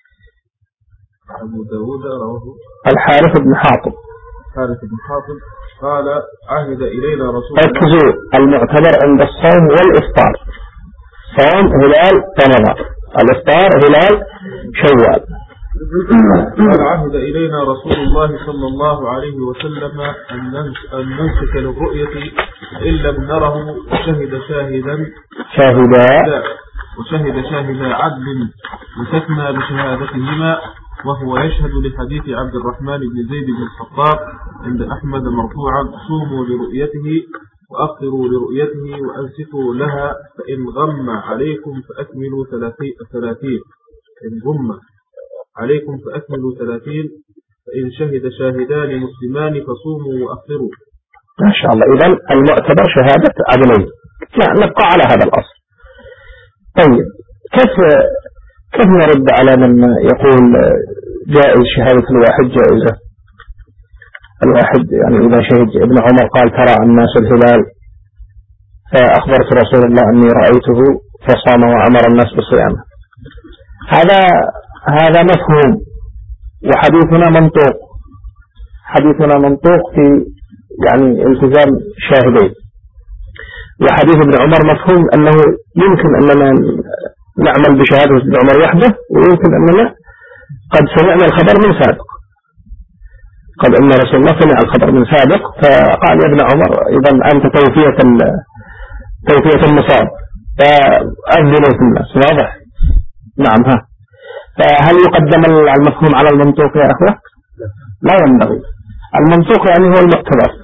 أبو داود رواه الحارث بن حاطب. الحارث بن حاطب قال عهد إلينا رسول الله. ركزوا المعتبر عند الصوم والإفطار. صوم هلال رمضان الإفطار هلال شوال. قال عهد إلينا رسول الله صلى الله عليه وسلم أن نمسك للرؤية إن لم نره وشهد شاهدا شاهدا وشهد شاهدا عدل مسكنا بشهادتهما وهو يشهد لحديث عبد الرحمن بن زيد بن الخطاب عند أحمد مرفوعا صوموا لرؤيته وأخروا لرؤيته وأنصتوا لها، فإن غم عليكم فأكملوا ثلاثين، إن غم عليكم فأكملوا ثلاثين، فإن شهد شاهدان مسلمان فصوموا وأخروا. ما شاء الله. إذن المعتبر شهادة عدلين. لا، نبقى على هذا الأصل. طيب، كيف كيف نرد على من يقول جائز شهادة الواحد جائزة؟ الواحد يعني إذا شهد ابن عمر قال ترى الناس الهلال فأخبرت رسول الله أني رأيته فصام وأمر الناس بصيامه، هذا هذا مفهوم، وحديثنا منطوق، حديثنا منطوق في يعني التزام شاهدين. وحديث ابن عمر مفهوم أنه يمكن أننا نعمل بشهادة ابن عمر وحده، ويمكن أننا قد سمعنا الخبر من سابق، قد أن رسول الله سمع الخبر من سابق فقال يا ابن عمر إذا أنت توفية توفية المصاب فأذنوا في الناس. واضح؟ نعم. ها، فهل يقدم المفهوم على المنطوق يا أخوة؟ لا ينبغي. المنطوق يعني هو المعتبر.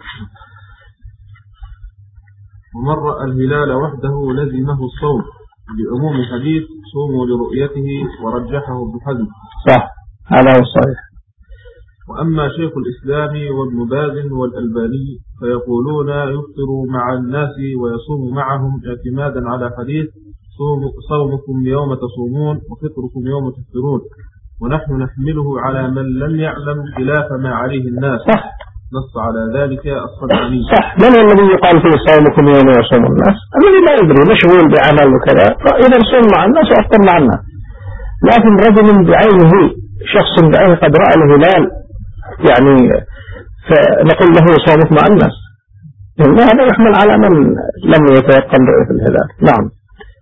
ومن رأى الهلال وحده لزمه الصوم لعموم الحديث صوموا لرؤيته، ورجحه ابن حزم. صح، هذا هو الصحيح. وأما شيخ الإسلام وابن باز والألباني فيقولون يفطر مع الناس ويصوم معهم اعتمادا على حديث صومكم يوم تصومون وفطركم يوم تفطرون، ونحن نحمله على من لم يعلم خلاف ما عليه الناس. صح. نص على ذلك الصدعاني. صح. من الذي يقال فيه صومكم يوم يصوم الناس؟ الذي لا يدري، مشغول بعمل وكذا، فإذا صوم مع الناس وأفطر مع الناس. لكن رجل بعينه، شخص بعينه قد رأى الهلال يعني فنقول له صومك مع الناس، يعني هذا يحمل على من لم يتيقن رؤية الهلال. نعم.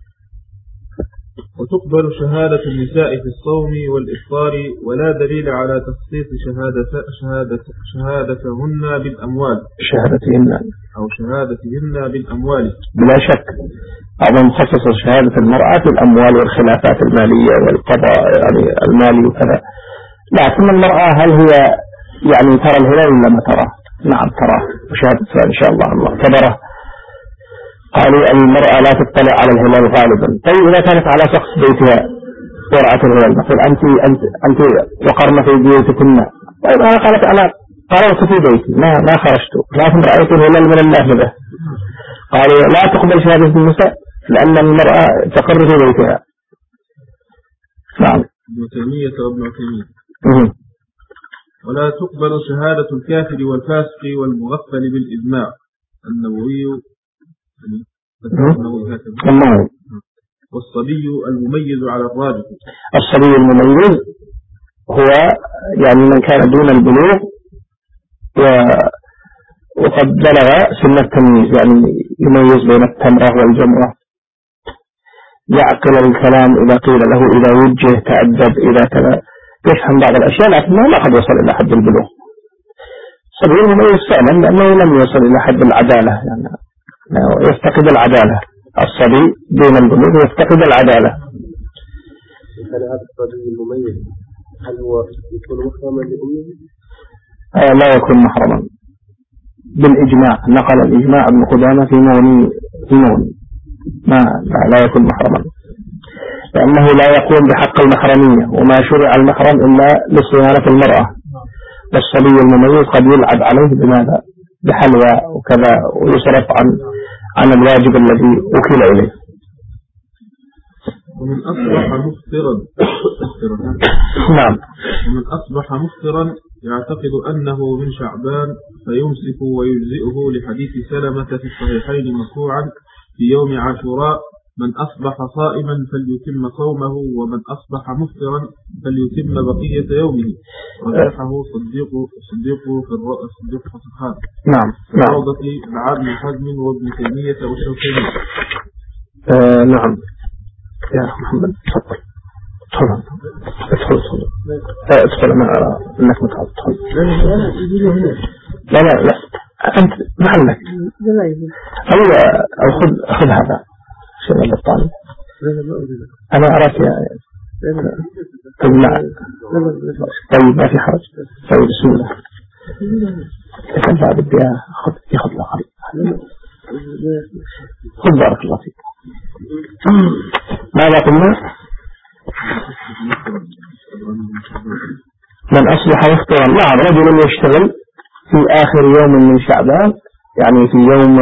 وتقبل شهادة النساء في الصوم والإفطار، ولا دليل على تخصيص شهادة شهادة شهادتهن بالأموال شهادتهن أو شهادتهن بالأموال. بلا شك أو مخصص شهادة المرأة بالأموال والخلافات المالية والقضاء يعني المالي وكذا، لكن المرأة هل هي يعني ترى الهلال ولا ما ترى؟ نعم ترى، وشهادتها إن شاء الله المعتبرة. قالوا المرأة لا تطلع على الهلال غالبا. طيب إذا كانت على سقف بيتها ورأت الهلال، نقول أنت أنت أنت وقرن في بيوتكن. طيب أنا قالت أنا قررت في بيتي ما ما خرجت، لكن رأيت الهلال من النافذة. قالوا لا تقبل شهادة النساء لأن المرأة تقر في بيتها. نعم. ابن تيمية وابن عثيمين. ولا تقبل شهادة الكافر والفاسق والمغفل بالإجماع. النووي النووي. والصبي المميز على الراجح. الصبي المميز هو يعني من كان دون البلوغ وقد بلغ سن التمييز، يعني يميز بين التمرة والجمرة، يعقل الكلام إذا قيل له، إذا وجه تأدب، إذا كذا يفهم بعض الأشياء، لكنه لا قد يصل إلى حد البلوغ. الصبي المميز فعلا لأنه لم يصل إلى حد العدالة، يعني يفتقد العدالة. الصبي دون البلوغ يفتقد العدالة. هل هذا الصبي المميز هل هو يكون محرما لأمه؟ آه لا يكون محرما بالإجماع، نقل الإجماع ابن قدامة في نوني في نوني ما لا, لا يكون محرما، لأنه لا يقوم بحق المحرمية، وما شرع المحرم إلا لصيانة المرأة. والصبي المميز قد يلعب عليه بماذا؟ بحلوى وكذا، ويصرف عن عن الواجب الذي أكل إليه. ومن أصبح مفطرا نعم. ومن أصبح مفطرا يعتقد أنه من شعبان فيمسك ويجزئه لحديث سلمة في الصحيحين مرفوعا في يوم عاشوراء: من أصبح صائما فليتم صومه، ومن أصبح مفطرا فليتم بقية يومه. رجحه صديق صديق في الرأس صديق فصحان. نعم. في روضة مع ابن حزم وابن تيمية والشوكاني. آه نعم. يا محمد تفضل. تفضل. ادخل ادخل. ادخل أنا أرى أنك متعب. لا لا لا أنت محلك. أو خذ خذ هذا. شيء الطالب. أنا أراك يا طيب. طيب ما في حرج. طيب بسم الله. كان بعد بدي أخذ ياخذ له خلي. خذ بارك الله فيك. ماذا قلنا؟ من أصبح مفطرا. نعم، رجل يشتغل في آخر يوم من شعبان، يعني في يوم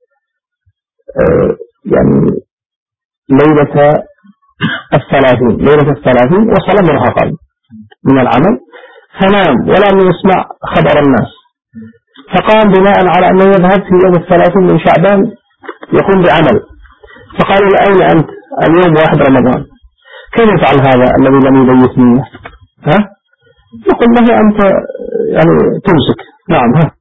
آه يعني ليلة الثلاثين ليلة الثلاثين وصل مرهقا من العمل، فنام ولم يسمع خبر الناس، فقام بناء على أنه يذهب في يوم الثلاثين من شعبان يقوم بعمل، فقالوا له أين أنت؟ اليوم واحد رمضان. كيف يفعل هذا الذي لم يبيت نية؟ ها؟ يقول له أنت يعني تمسك. نعم. ها.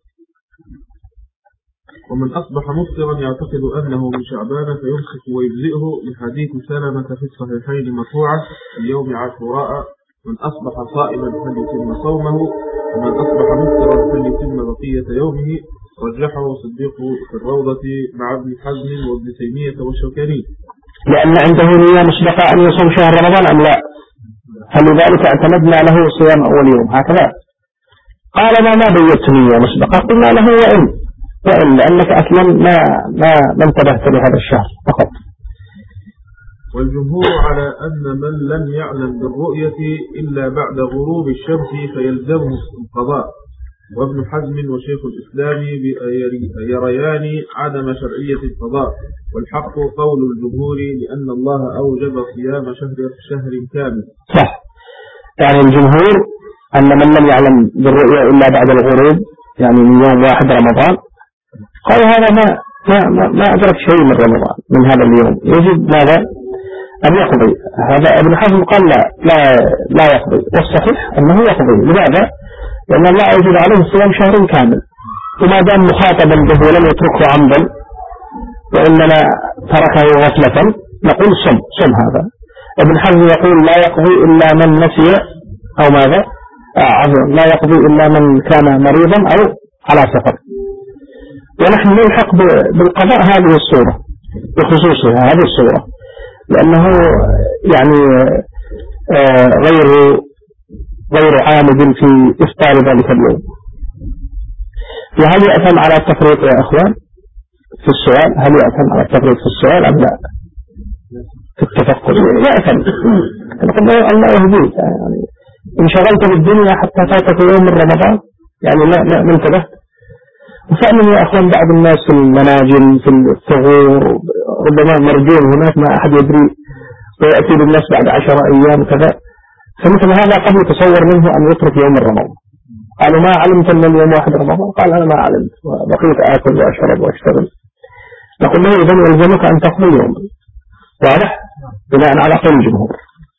ومن أصبح مفطرا يعتقد أنه من شعبان فيمسك ويجزئه، لحديث سلمة في الصحيحين مرفوعا اليوم عاشوراء من أصبح صائما فليتم صومه، ومن أصبح مفطرا فليتم بقية يومه. رجحه صديق في الروضة مع ابن حزم وابن تيمية والشوكاني. لأن عنده نية مسبقة أن يصوم شهر رمضان أم لا؟ هل لذلك اعتمدنا له صيام أول يوم هكذا؟ قال ما ما بيت نية مسبقة، قلنا له وإن وإن لأنك أصلا ما ما ما انتبهت لهذا الشهر فقط. والجمهور على أن من لم يعلم بالرؤية إلا بعد غروب الشمس فيلزمه القضاء، وابن حزم وشيخ الإسلام يريان عدم شرعية القضاء، والحق قول الجمهور لأن الله أوجب صيام شهر شهر كامل. صح، يعني الجمهور أن من لم يعلم بالرؤية إلا بعد الغروب يعني من يوم واحد رمضان، قال هذا ما ما ما أدرك شيء من رمضان من هذا اليوم، يجب ماذا؟ أن يقضي. هذا ابن حزم قال لا لا لا يقضي، والصحيح أنه يقضي. لماذا؟ لأن الله أوجب عليه صيام شهر كامل، وما دام مخاطبا به ولم يتركه عمدا وإنما تركه غفلة نقول صم صم هذا. ابن حزم يقول لا يقضي إلا من نسي أو ماذا آه لا يقضي إلا من كان مريضا أو على سفر. ونحن نلحق بالقضاء هذه الصورة بخصوصها هذه الصورة، لأنه يعني آه غير غير عامد في إفطار ذلك اليوم. وهل يأثم على التفريط يا أخوان في السؤال؟ هل يأثم على التفريط في السؤال أم لا؟ في التفقد يأثم. نقول الله يهديك، يعني انشغلت بالدنيا حتى فاتك يوم من رمضان يعني لا لا ما انتبهت. وفعلا يا أخوان بعض الناس في المناجم في الثغور ربما مرجون هناك ما أحد يدري، ويأتي بالناس بعد عشر أيام كذا، فمثل هذا قد يتصور منه أن يترك يوم رمضان. قالوا ما علمت أن اليوم واحد رمضان؟ قال أنا ما علمت وبقيت آكل وأشرب وأشتغل. نقول له إذن يلزمك أن تقضي يوم. واضح؟ بناء على قول الجمهور.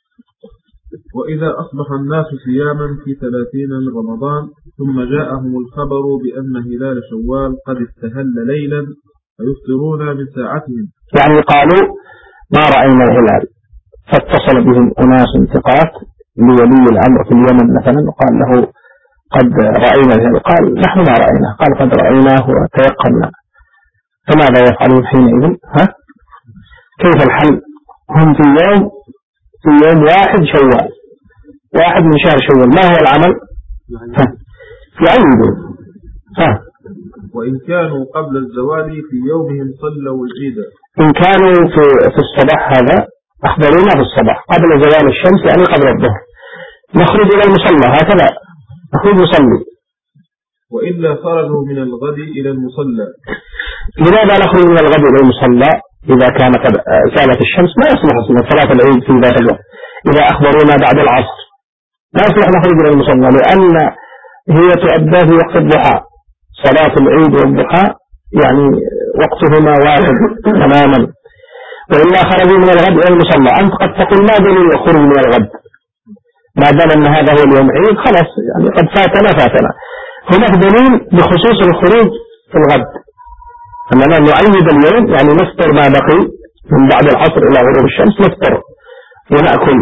وإذا أصبح الناس صياما في ثلاثين من رمضان ثم جاءهم الخبر بأن هلال شوال قد استهل ليلا فيفطرون من ساعتهم، يعني قالوا ما رأينا الهلال، فاتصل بهم أناس ثقات لولي الأمر في اليمن مثلا وقال له قد رأينا الهلال، قال نحن ما رأيناه، قال قد رأيناه وتيقنا، فماذا يفعلون حينئذ؟ ها؟ كيف الحل؟ هم في يوم في يوم واحد شوال، واحد من شهر شوال، ما هو العمل؟ يعيدوا. ها؟ وإن كانوا قبل الزوال في يومهم صلوا العيد. إن كانوا في في الصباح هذا أخبرونا في الصباح قبل زوال الشمس يعني قبل الظهر، نخرج إلى المصلى هكذا نخرج نصلي. وإلا خرجوا من الغد إلى المصلى. لماذا نخرج من الغد إلى المصلى إذا كان قد زالت الشمس؟ ما يصلح صلاة العيد في ذات الوقت. إذا أخبرونا بعد العصر ما يصلح نخرج إلى المصلى، لأن هي تؤدى في وقت الضحى. صلاة العيد والضحى يعني وقتهما واحد تماما. وإلا خرجوا من الغد إلى المصلى. أنت قد تقول ما دليل الخروج من الغد؟ ما دام أن هذا هو اليوم عيد خلاص يعني قد فاتنا فاتنا. هناك دليل بخصوص الخروج في الغد، أننا نعيد اليوم يعني نفطر ما بقي من بعد العصر إلى غروب الشمس، نفطر ونأكل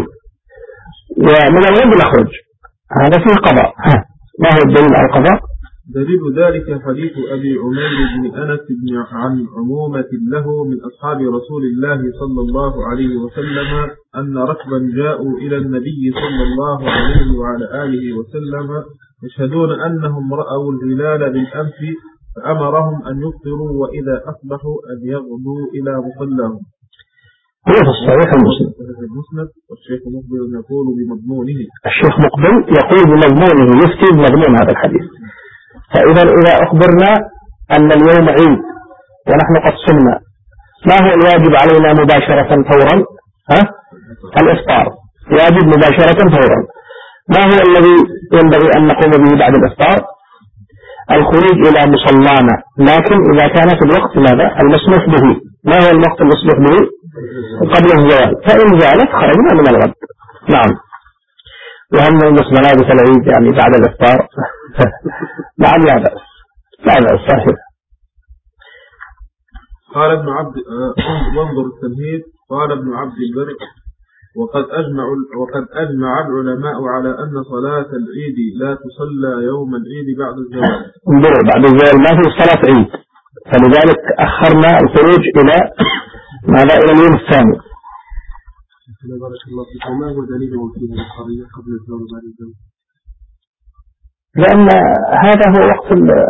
ومن الغد نخرج، هذا فيه قضاء. ها. ما هو الدليل على القضاء؟ دليل ذلك حديث أبي عمير بن أنس بن عن عمومة له من أصحاب رسول الله صلى الله عليه وسلم أن ركبا جاءوا إلى النبي صلى الله عليه وعلى آله وسلم يشهدون أنهم رأوا الهلال بالأمس فأمرهم أن يفطروا وإذا أصبحوا أن يغدوا إلى مصلاهم. هو في الصحيح المسلم. المسند والشيخ مقبل يقول بمضمونه. الشيخ مقبل يقول بمضمونه، يفتي بمضمون هذا الحديث. فإذا إذا أخبرنا أن اليوم عيد ونحن قد صمنا، ما هو الواجب علينا مباشرة فورا؟ ها؟ الإفطار واجب مباشرة فورا. ما هو الذي ينبغي أن نقوم به بعد الإفطار؟ الخروج إلى مصلانا، لكن إذا كان في الوقت ماذا؟ المسموح به. ما هو الوقت المسموح به؟ قبل الزوال، فإن زالت خرجنا من الغد. نعم. وهم نلبس ملابس العيد يعني بعد الإفطار؟ نعم لا بأس، لا بأس صحيح. قال ابن عبد وانظر التمهيد. قال ابن عبد البر وقد أجمع وقد أجمع العلماء على أن صلاة العيد لا تصلى يوم العيد بعد الزوال. انظروا، بعد الزوال ما في صلاة عيد، فلذلك أخرنا الخروج إلى ماذا؟ إلى اليوم الثاني. بارك الله فيكم. ما هو دليل وجود القضية قبل الزوال وبعد الزوال؟ لأن هذا هو وقت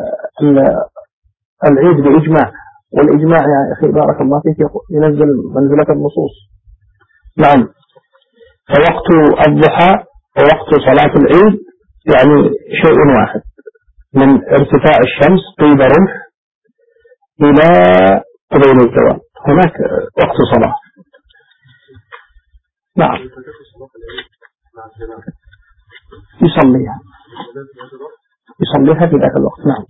العيد بإجماع، والإجماع يا أخي بارك الله فيك ينزل منزلة النصوص. نعم. فوقت الضحى ووقت صلاة العيد يعني شيء واحد، من ارتفاع الشمس قيد رمح إلى قبيل الزوال، هناك وقت صلاة. نعم. يصليها يصليها في ذاك الوقت. نعم.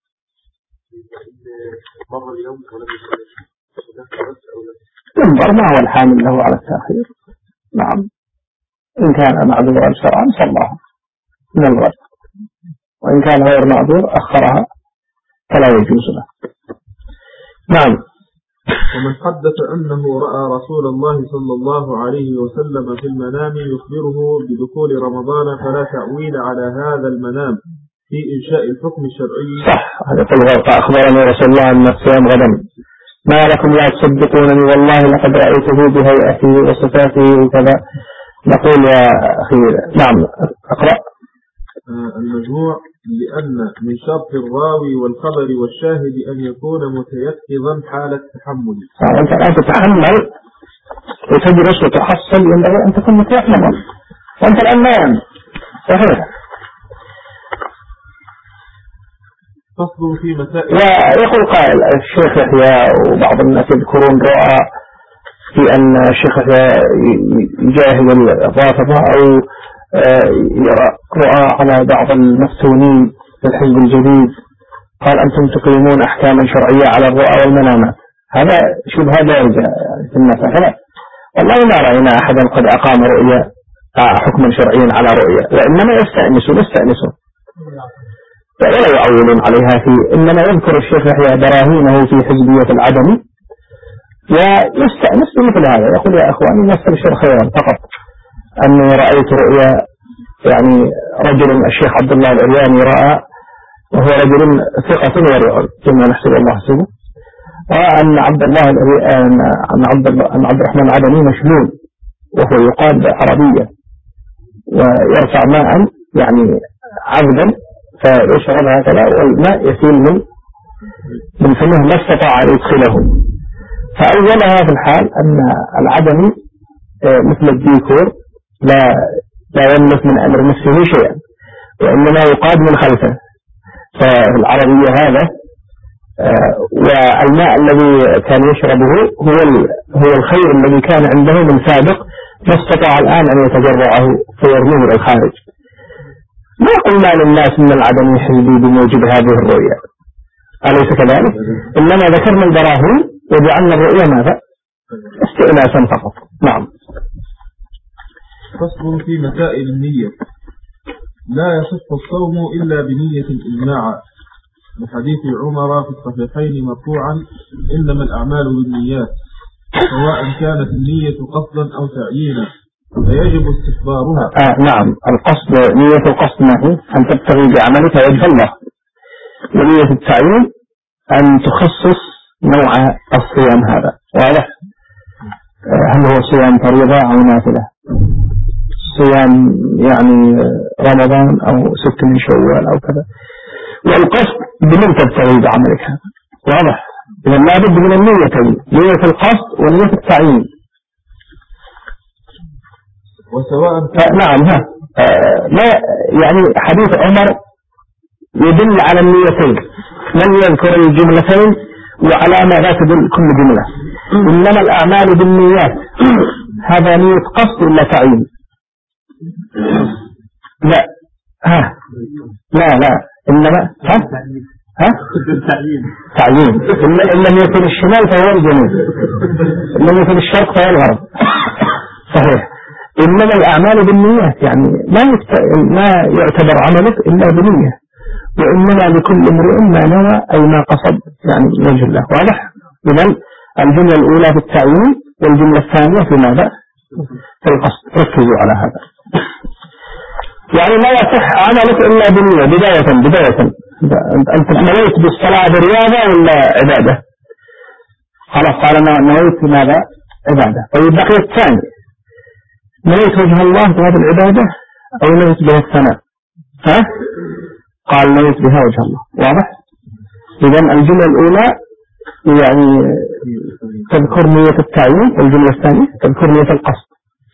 ينظر ما هو الحامل له على التأخير. نعم. إن كان معذورا شرعا صلاها من الغد، وإن كان غير معذور أخرها فلا يجوز له. نعم. ومن حدث أنه رأى رسول الله صلى الله عليه وسلم في المنام يخبره بدخول رمضان فلا تعويل على هذا المنام في إنشاء الحكم الشرعي. صح. هذا يقول أخبرني رسول الله أن الصيام غدا، ما لكم لا تصدقونني والله لقد رأيته بهيئته وصفاته وكذا. نقول يا أخي نعم أقرأ. المجموع لأن من شرط الراوي والخبر والشاهد أن يكون متيقظا حال التحمل. أنت الآن تتحمل وتجلس وتحصل، ينبغي أن تكون متيقظا، وأنت الآن نائم. صحيح. فصل في مسائل. ويقول قائل الشيخ يحيى وبعض الناس يذكرون رؤى في أن الشيخ يحيى يجاهد الرافضة أو يرى رؤى على بعض المفتونين في الحزب الجديد، قال أنتم تقيمون أحكاما شرعية على الرؤى والمنامات. هذا شبهة دارجة في الناس. هذا والله ما رأينا أحدا قد أقام رؤيا حكما شرعيا على رؤيا، وإنما يستأنسون يستأنسون ولا يعولون عليها فيه. إنما يذكر الشيخ يحيى براهينه في حزبية العدم ويستأنس بمثل هذا، يقول يا أخواني نستبشر خيرا فقط أني رأيت رؤيا، يعني رجل الشيخ عبد الله العرياني رأى، وهو رجل ثقة ورع كما نحسب الله سبحانه، رأى أن عبد الله أن عبد أن عبد الرحمن العدني مشلول وهو يقاد عربية ويرفع ماء يعني عذبا فيشرب هكذا والماء يسيل من من فمه ما استطاع أن يدخله. فأولها في الحال أن العدمي مثل الديكور لا لا يملك من أمر نفسه شيئا، وإنما يقاد من خلفه. فالعربية هذا والماء الذي كان يشربه هو هو الخير الذي كان عنده من سابق، ما استطاع الآن أن يتجرعه فيرميه إلى الخارج. ما قلنا للناس من العدم حزبي بموجب هذه الرؤيا، أليس كذلك؟ إنما ذكرنا البراهين وجعلنا الرؤيا ماذا؟ استئناسا فقط. نعم. فصل في مسائل النية. لا يصح الصوم إلا بنية إجماعا، لحديث عمر في الصحيحين مرفوعا إنما الأعمال بالنيات، سواء كانت النية قصدا أو تعيينا فيجب استحضارها. آه نعم. القصد نية القصد ما هي؟ أن تبتغي بعملك وجه الله، ونية التعيين أن تخصص نوع الصيام هذا. واضح؟ هل هو صيام فريضة أو نافلة؟ صيام يعني رمضان أو ست من شوال أو كذا. والقصد بمن تبتغي بعملك هذا؟ واضح. إذا لابد من النيتين، نية القصد ونية التعيين. وسواء نعم ها آه لا يعني حديث عمر يدل على النيتين، من يذكر الجملتين وعلى ماذا تدل كل جملة. إنما الأعمال بالنيات، هذا نية قصد ولا تعيين؟ لا ها لا لا إنما ها ها تعيين. إن لم يكن الشمال فهو الجنوب، إن لم يكن الشرق فهو الغرب. صحيح. إنما الأعمال بالنيات، يعني ما ما يعتبر عملك إلا بنية، وإنما لكل امرئ ما نوى أي ما قصد، يعني وجه الله. واضح. إذن الجملة الأولى في التعيين والجملة الثانية في ماذا؟ في القصد. ركزوا على هذا. يعني لا يصح عملك إلا بنية. بداية بداية أنت نويت بالصلاة برياضة ولا عبادة؟ خلاص قال أنا نويت ماذا؟ عبادة. طيب بقي الثاني، نويت وجه الله بهذه العبادة أو نويت بها الثناء؟ ها؟ قال نويت بها وجه الله. واضح؟ إذن الجملة الأولى يعني تذكر نية التعيين، والجملة الثانية تذكر نية القصد.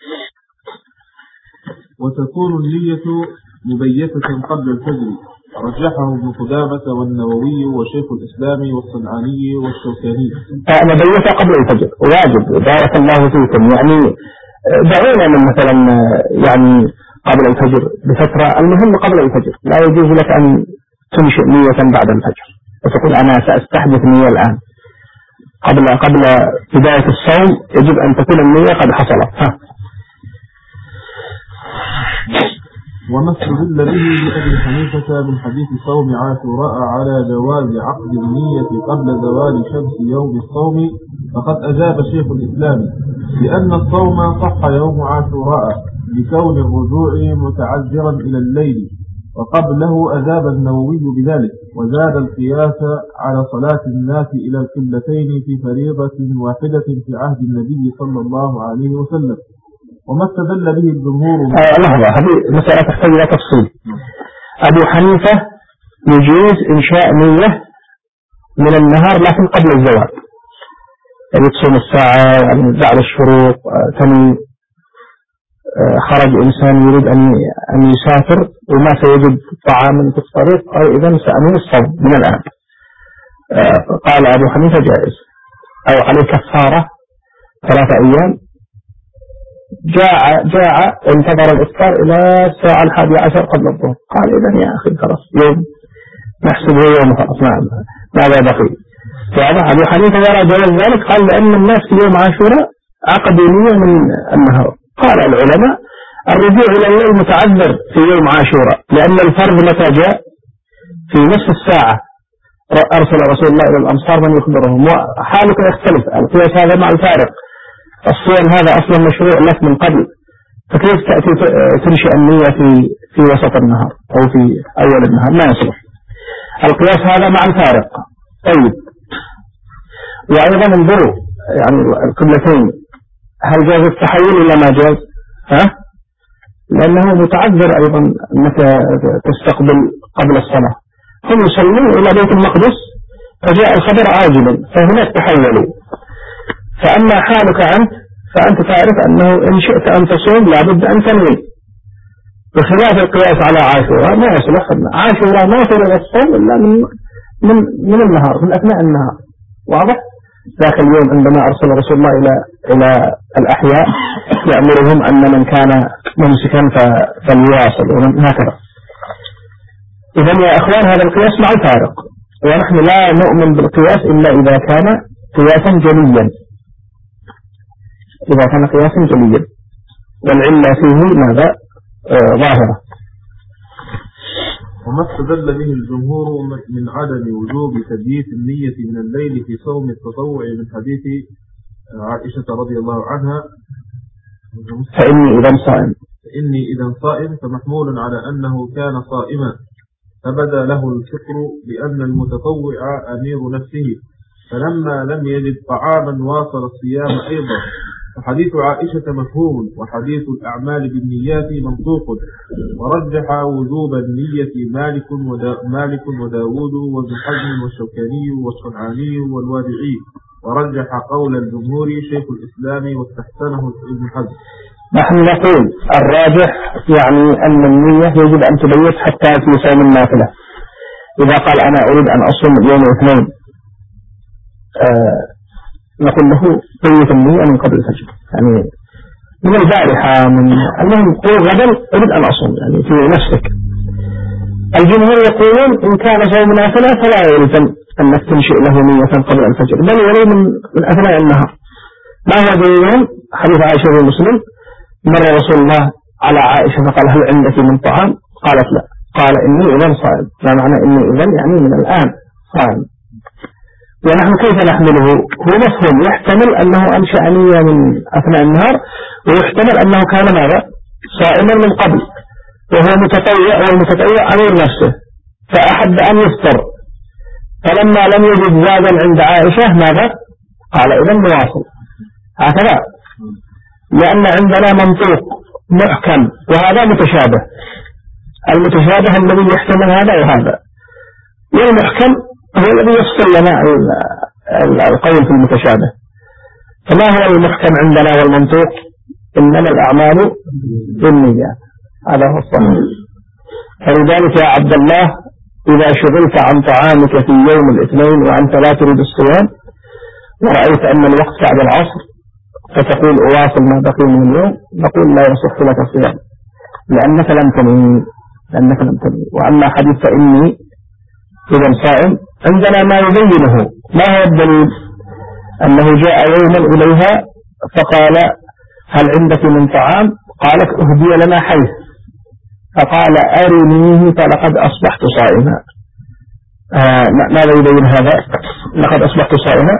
وتكون النية مبيتة قبل الفجر، رجحه ابن قدامة والنووي وشيخ الإسلام والصنعاني والشوكاني. مبيتة قبل الفجر واجب. بارك الله فيكم. يعني دعونا من مثلا يعني قبل الفجر بفترة، المهم قبل الفجر. لا يجوز لك أن تنشئ نية بعد الفجر وتقول أنا سأستحدث نية الآن. قبل قبل بداية الصوم يجب أن تكون النية قد حصلت. ها. وما استدل به لأبي حنيفة من حديث صوم عاشوراء على جواز عقد النية قبل زوال شمس يوم الصوم، فقد أجاب شيخ الإسلام لأن الصوم صح يوم عاشوراء لكون الرجوع متعذرا إلى الليل، وقبله أجاب النووي بذلك، وزاد القياس على صلاة الناس إلى القبلتين في فريضة واحدة في عهد النبي صلى الله عليه وسلم. وما استدل به الجمهور. آه لحظة، هذه مسألة تحتاج إلى تفصيل. أبو حنيفة يجوز إنشاء نية من النهار لكن قبل الزوال، يعني تصوم الساعة يعني بعد الشروق. ثاني خرج إنسان يريد أن أن يسافر وما سيجد طعاما في الطريق، قال إذا سأنوي الصوم من الآن. قال أبو حنيفة جائز، أو عليه كفارة ثلاثة أيام. جاء جاء انتظر الإفطار إلى الساعة الحادية عشر قبل الظهر، قال إذا يا أخي خلاص يوم نحسبه يوم خلاص. نعم ماذا بقي؟ فهذا أبو حنيفة يرى جواز ذلك، قال لأن الناس في يوم عاشوراء عقدوا نية من النهار. قال العلماء الرجوع إلى الليل متعذر في يوم عاشوراء، لأن الفرد متى جاء؟ في نصف الساعة أرسل رسول الله إلى الأمصار من يخبرهم، وحالك يختلف. القياس هذا مع الفارق. الصيام هذا أصلا مشروع لك من قبل، فكيف تأتي تنشئ النية في في وسط النهار أو في أول النهار؟ ما يصلح. القياس هذا مع الفارق. طيب، وأيضا انظروا يعني القبلتين، هل جاز التحول ولا ما جاز؟ ها؟ لأنه متعذر أيضا متى تستقبل قبل الصلاة. هم يصلون إلى بيت المقدس فجاء الخبر عاجلا فهناك تحولوا. فأما حالك أنت فأنت تعرف أنه إن شئت أن تصوم لابد أن تنوي، بخلاف القياس على عاشوراء ما يصلح. عاشوراء ما فرض الصوم إلا من من من النهار، من أثناء النهار. واضح؟ ذاك اليوم عندما أرسل رسول الله إلى إلى الأحياء يأمرهم أن من كان ممسكا فليواصل ومن هكذا. إذن يا إخوان هذا القياس مع الفارق، ونحن لا نؤمن بالقياس إلا إذا كان قياسا جليا، إذا كان قياسا جليا والعلة فيه ماذا؟ آه ظاهرة. وما استدل به الجمهور من عدم وجوب تبييت النية من الليل في صوم التطوع من حديث عائشة رضي الله عنها فإني إذا صائم فإني إذا صائم فمحمول على أنه كان صائما، فبدا له الفطر لأن المتطوع أمير نفسه، فلما لم يجد طعاما واصل الصيام أيضا، وحديث عائشة مفهوم، وحديث الأعمال بالنيات منطوق. ورجح وجوب النية مالك ودا مالك وداود وابن حزم والشوكاني والصنعاني والوادعي. ورجح قول الجمهور شيخ الإسلام واستحسنه ابن حزم. نحن نقول الراجح يعني أن النية يجب أن تبيت حتى في صوم النافلة. إذا قال أنا أريد أن أصوم يوم الاثنين آه نقول له بيت النية من قبل الفجر، يعني من البارحة من المهم قول غدا أريد أن أصوم يعني في نفسك. الجمهور يقولون إن كان صوم نافلة فلا يلزم أنك تنشئ له نية قبل الفجر، بل ولو من, من أثناء النهار. ما هو دليلهم؟ حديث عائشة ومسلم مر رسول الله على عائشة فقال هل عندك من طعام؟ قالت لا، قال إني إذن صائم. ما معنى إني إذن؟ يعني من الآن صائم. ونحن كيف نحمله؟ هو مفهوم، يحتمل أنه أنشأ نية من أثناء النهار، ويحتمل أنه كان ماذا؟ صائما من قبل وهو متطوع، والمتطوع أمير نفسه فأحب أن يفطر، فلما لم يجد زادا عند عائشة ماذا؟ قال إذن نواصل هكذا، لأن عندنا منطوق محكم وهذا متشابه. المتشابه الذي يحتمل هذا وهذا، والمحكم هو الذي يفصل لنا القول في المتشابه. فما هو المحكم عندنا والمنطوق؟ إنما الأعمال بالنيات، هذا هو الصحيح. فلذلك يا عبد الله إذا شغلت عن طعامك في يوم الاثنين وأنت لا تريد الصيام ورأيت أن الوقت بعد العصر فتقول أواصل ما بقي من اليوم، نقول لا يصح لك الصيام لأنك لم تنوي لأنك لم تنوي. وأما حديث فإني إذا صائم عندنا ما يبينه. ما هو الدليل؟ أنه جاء يوما إليها فقال هل عندك من طعام؟ قالت أهدي لنا حيث، فقال أرنيه فلقد أصبحت صائما. آه ماذا يبين هذا؟ لقد أصبحت صائما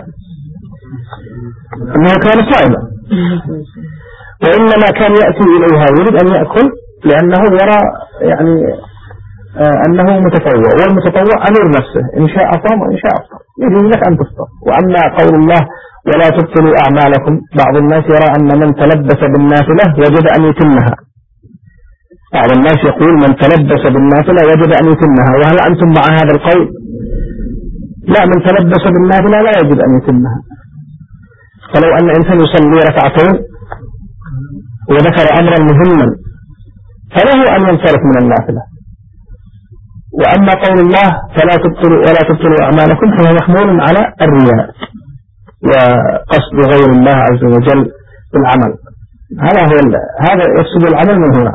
أنه كان صائما، وإنما كان يأتي إليها يريد أن يأكل لأنه يرى يعني آه أنه متطوع، والمتطوع أمير نفسه، إن شاء صام وإن شاء أفطر، يجوز لك أن تفطر. وأما قول الله ولا تبطلوا أعمالكم، بعض الناس يرى أن من تلبس بالنافلة وجد أن يتمها. بعض الناس يقول من تلبس بالنافلة وجد أن يتمها، وهل أنتم مع هذا القول؟ لا، من تلبس بالنافلة لا يجب أن يتمها. فلو أن إنسان يصلي ركعتين وذكر أمرا مهما فله أن ينصرف من النافلة. وأما قول الله فلا تبطلوا ولا تبطلوا أعمالكم فهو محمول على الرياء وقصد غير الله عز وجل بالعمل. هذا هو هذا يقصد العمل من هنا.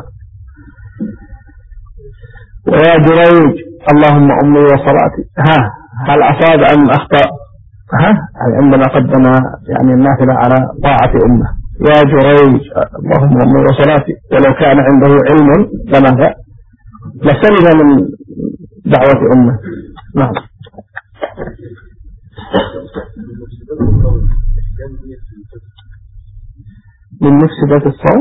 ويا جريج اللهم أمي وصلاتي، ها هل أصاب أم أخطأ؟ ها عندما قدم يعني النافلة على طاعة أمه. يا جريج اللهم أمي وصلاتي، ولو كان عنده علم لماذا؟ لسلم من دعوة أمه. نعم. من مفسدات الصوم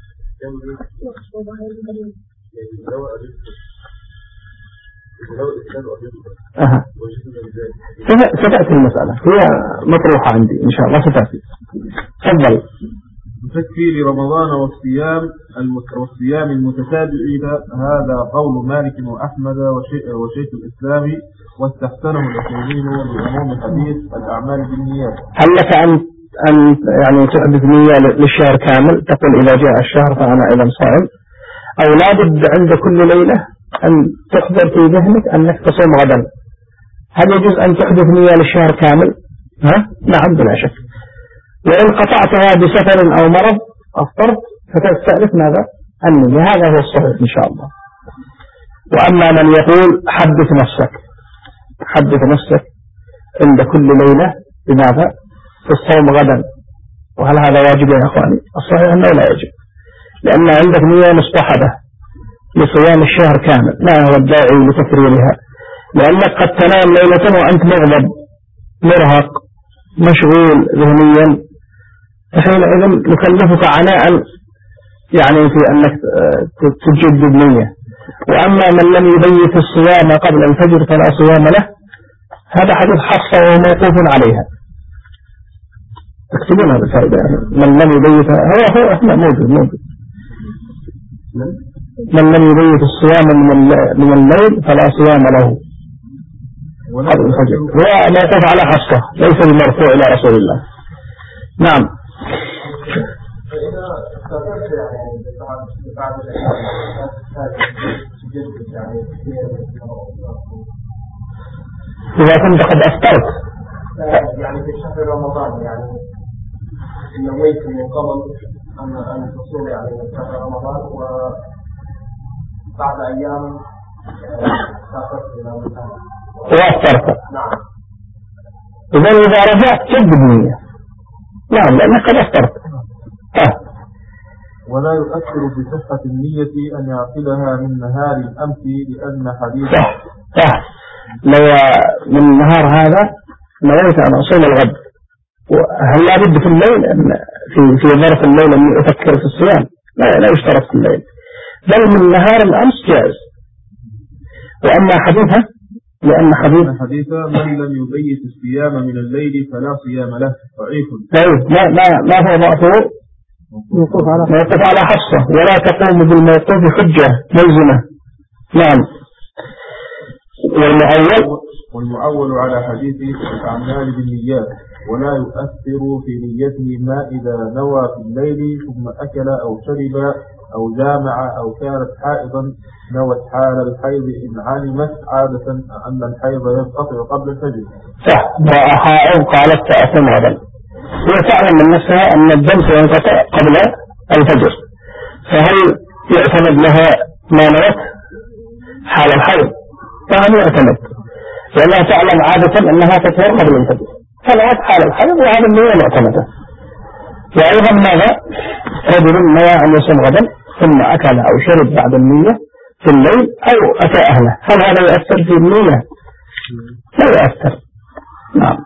أها ستأتي المسألة، هي مطروحة عندي إن شاء الله ستأتي. تفضل. تكفي لرمضان والصيام والصيام المتتابعين، هذا قول مالك وأحمد وشيخ الإسلام واستحسنه العثيمين من عموم حديث الأعمال بالنيات. هل لك أن أن يعني تحدث نية للشهر كامل، تقول إذا جاء الشهر فأنا إذا صائم، أو لا بد عند كل ليلة أن تحضر في ذهنك أنك تصوم غدا؟ هل يجوز أن تحدث نية للشهر كامل؟ ها؟ نعم بلا شك. وإن قطعتها بسفر أو مرض أفطرت فتستأنف ماذا؟ النية. هذا هو الصحيح إن شاء الله. وأما من يقول حدث نفسك حدث نفسك عند كل ليلة بماذا؟ في الصوم غدا، وهل هذا واجب يا أخواني؟ الصحيح أنه لا يجب، لأن عندك نية مصطحبة لصيام الشهر كامل، ما هو الداعي لتكريرها؟ لأنك قد تنام ليلة وأنت مغضب مرهق مشغول ذهنيا، فحينئذ نكلفك عناء يعني في أنك تجدد نية. وأما من لم يبيت الصيام قبل الفجر فلا صيام له، هذا حديث حفصة وهو موقوف عليها. اكتبون هذا الفائدة من لم يبيت هو هو احنا موجود موجود من لم يبيت الصيام من من الليل فلا صيام له قبل الفجر. هو موقوف على حفصة ليس المرفوع إلى رسول الله. نعم. إذا كنت قد أفطرت يعني في شهر رمضان يعني نويت من قبل أن أن تصوم يعني في شهر رمضان وبعد أيام سافرت إلى مكان وأفطرت. نعم. إذا إذا رجعت جدد نية. نعم لأنك قد أفطرت. آه. ولا يؤثر بصحة النية أن يعقدها من نهار الأمس لأن حديث صح صح. لو من نهار هذا نويت أن أصوم الغد هل لا بد في الليل أن في في ظرف الليل أني أفكر في الصيام؟ لا لا يشترط في الليل بل من نهار الأمس جائز. وأما حديثها لأن حديث حديث من لم يبيت الصيام من الليل فلا صيام له ضعيف. طيب ما ما ما هو ضعفه؟ موقوف على موقوف على حفصة ولا تقوم بالموقوف حجة ملزمة. نعم. والمعول والمعول على حديث الأعمال بالنيات ولا يؤثر في نيته ما إذا نوى في الليل ثم أكل أو شرب أو جامع أو كانت حائضا نوت حال الحيض إن علمت عادة أن الحيض ينقطع قبل الفجر. صح. وحائض قالت تأثم غدا هي تعلم من نفسها أن الدم سينقطع قبل الفجر فهل يعتمد لها ما نوت حال الحيض؟ فهل يعتمد لأنها تعلم عادة أنها تطهر قبل الفجر فنوت حال الحيض وهذا النية معتمدة. وأيضا ماذا رجل نوى أن يصوم غدا ثم أكل أو شرب بعد النية في الليل أو أتى أهله هل هذا يؤثر في النية؟ لا يؤثر. نعم.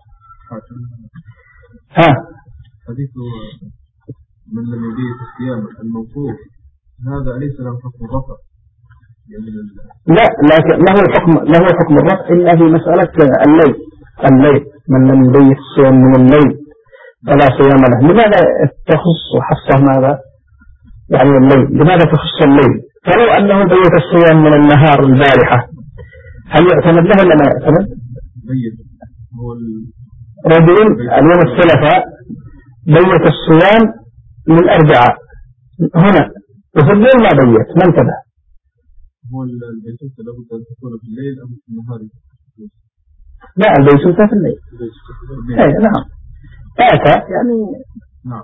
ها حديث من لم يبيت الصيام الموقوف هذا ليس له حكم الرفع يعني لا لكن له حكم له حكم الرفع إلا في مسألة الليل الليل من لم يبيت الصيام من الليل فلا صيام له. لماذا تخص حفصة ماذا يعني الليل؟ لماذا تخص الليل؟ فلو أنه بيت الصيام من النهار البارحة هل يعتمد له ولا ما يعتمد؟ بيت هو رجل اليوم الثلاثاء بيت الصيام من الأربعاء هنا وفي الليل ما بيت ما انتبه. هو البيتوتة لابد أن تكون في الليل أم في النهار؟ لا البيتوتة في الليل. اي نعم آتى يعني نعم.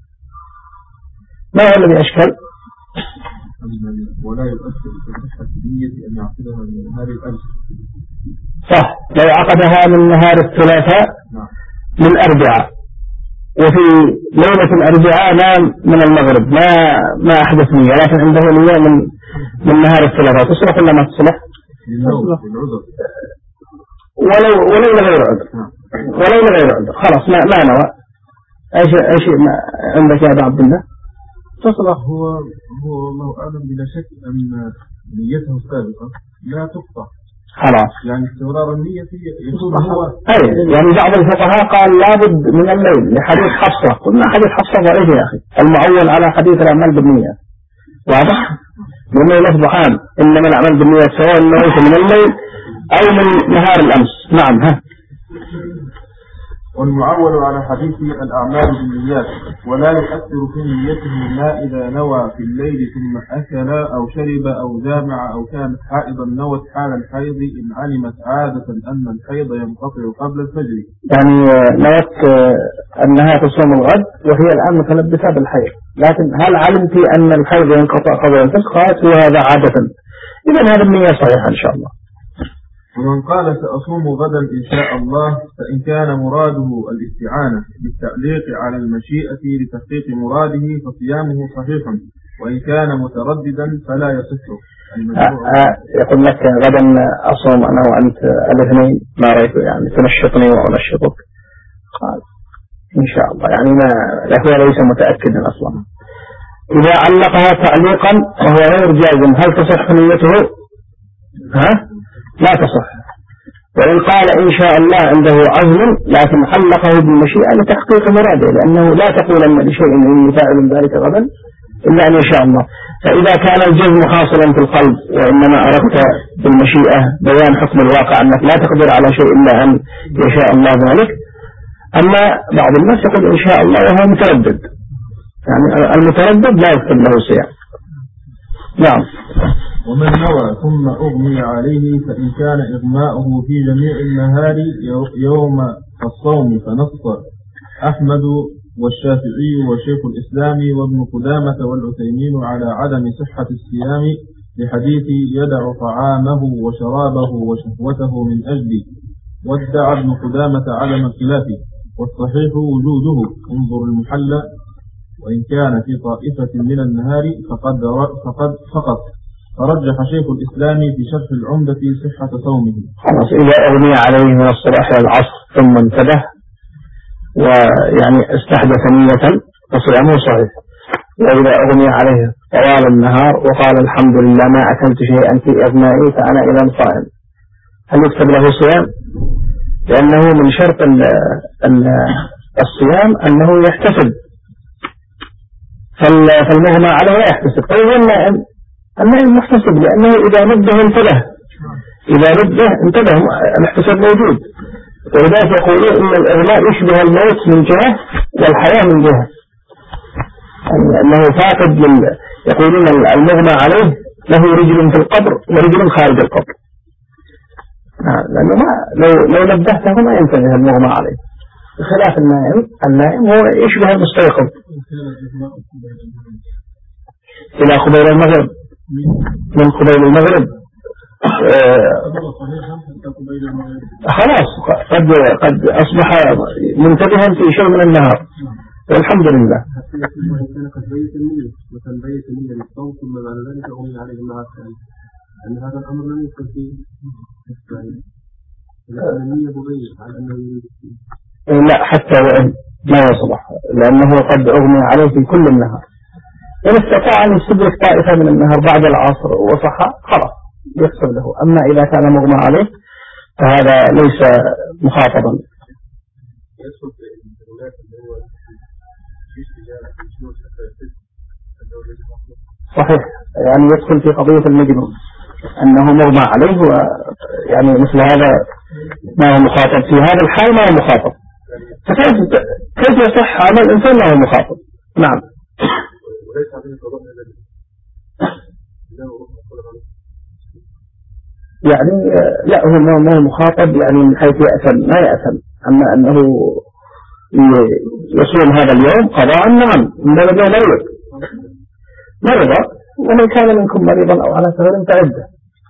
ما هو الذي أشكل؟ ولا يؤثر في صحة النية أن يعقدها من نهار الأمس. صح لو عقدها من نهار الثلاثاء نعم. من الأربعاء وفي ليلة الأربعاء نام من المغرب ما ما أحدث نية لكن عنده نية من من نهار الثلاثاء تصلح ولا ما تصلح؟ ولو ولو لغير عذر ولو لغير عذر خلاص ما ما نوى أي شيء أي شيء عندك يا أبا عبد الله تصلح. هو هو الله أعلم بلا شك أن نيته السابقة لا تقطع خلاص يعني استمرار النية يكون هو أي يعني بعض الفقهاء قال لابد من الليل لحديث حفصة قلنا حديث حفصة ضعيف يا أخي المعول على حديث الأعمال بالنية واضح لأنه لفظ عام إنما الأعمال بالنية سواء نويت من الليل أو من نهار الأمس. نعم. ها والمعول على حديث الأعمال بالنيات ولا يؤثر في نيته ما إذا نوى في الليل ثم أكل أو شرب أو جامع أو كانت حائضا نوت حال الحيض إن علمت عادة أن الحيض ينقطع قبل الفجر. يعني نوت أنها تصوم الغد وهي الآن متلبسة بالحيض لكن هل علمت أن الحيض ينقطع قبل الفجر؟ قالت وهذا عادة. إذن هذه النية صحيحة إن شاء الله. ومن قال سأصوم غدا إن شاء الله فإن كان مراده الاستعانة بالتعليق على المشيئة لتحقيق مراده فصيامه صحيح وإن كان مترددا فلا يصح. يقول لك غدا أصوم أنا وأنت الاثنين ما رأيك يعني تنشطني وأنشطك قال إن شاء الله يعني ما الأخوة ليس متأكدا أصلا. إذا علقها تعليقا وهو غير جازم هل تصح نيته؟ ها لا تصح وإن قال إن شاء الله عنده عزم لكن علقه بالمشيئة لتحقيق مراده، لأنه لا تقولن لشيء إني فاعل ذلك غدا إلا أن يشاء الله. فإذا كان الجزم حاصلا في القلب وإنما أردت بالمشيئة بيان حكم الواقع أنك لا تقدر على شيء إلا أن يشاء الله ذلك. أما بعض الناس يقول إن شاء الله وهو متردد، يعني المتردد لا يكتب له صيام. نعم. ومن نوى ثم أغمي عليه فإن كان إغماؤه في جميع النهار يوم الصوم فنص أحمد والشافعي وشيخ الإسلام وابن قدامة والعثيمين على عدم صحة الصيام لحديث يدع طعامه وشرابه وشهوته من أجله، وادعى ابن قدامة عدم الخلاف، والصحيح وجوده. انظر المحل. وإن كان في طائفة من النهار فقد فقد فقط فرجح شيخ الإسلام في شرح العمدة صحة صومه. خلاص إذا أغمي عليه من الصباح إلى العصر ثم انتبه ويعني استحدث نية فصيامه صحيح. وإذا أغمي عليه طوال النهار وقال الحمد لله ما أكلت شيئا في إغمائي فأنا إذا صائم، هل يكتب له صيام؟ لأنه من شرط الصيام أنه يحتسب، فالمغمى عليه لا يحتسب. طيب النائم النائم محتسب لأنه إذا نبه انتبه، إذا نبه انتبه الاحتساب موجود. ولذلك يقولون إن الإغماء يشبه الموت من جهة والحياة من جهة، يعني أنه فاقد لل... يقولون المغمى عليه له رجل في القبر ورجل خارج القبر، لأنه ما لو, لو نبهته ما ينتبه المغمى عليه، بخلاف النائم. النائم هو يشبه المستيقظ. إلى قبيل المغرب، من قبيل المغرب خلاص قد قد أصبح منتبها في شيء من النهار والحمد لله. كان قد بيت النية وكان بيت النية للصوم ثم بعد ذلك أغمي عليه النهار الثاني، أن هذا الأمر لم يكن فيه الثاني، لكن النية مبين على أنه يريد الصوم. لا حتى وإن ما يصلح، لأنه قد أغمي عليه في كل النهار. إن استطاع أن يستدرك طائفة من النهار بعد العصر وصح خلاص يحسب له. أما إذا كان مغمى عليه فهذا ليس مخاطبا. صحيح، يعني يدخل في قضية المجنون أنه مغمى عليه، ويعني مثل هذا ما هو مخاطب في هذا الحال، ما هو مخاطب. فكيف كيف يصح عمل الإنسان ما هو مخاطب؟ نعم. يعني لا هو ما هو مخاطب يعني من حيث يأثم ما يأثم، أما أنه يصوم هذا اليوم قضاء نعم من باب أنه مريض مرض، ومن كان منكم مريضا أو على سفر فعدة.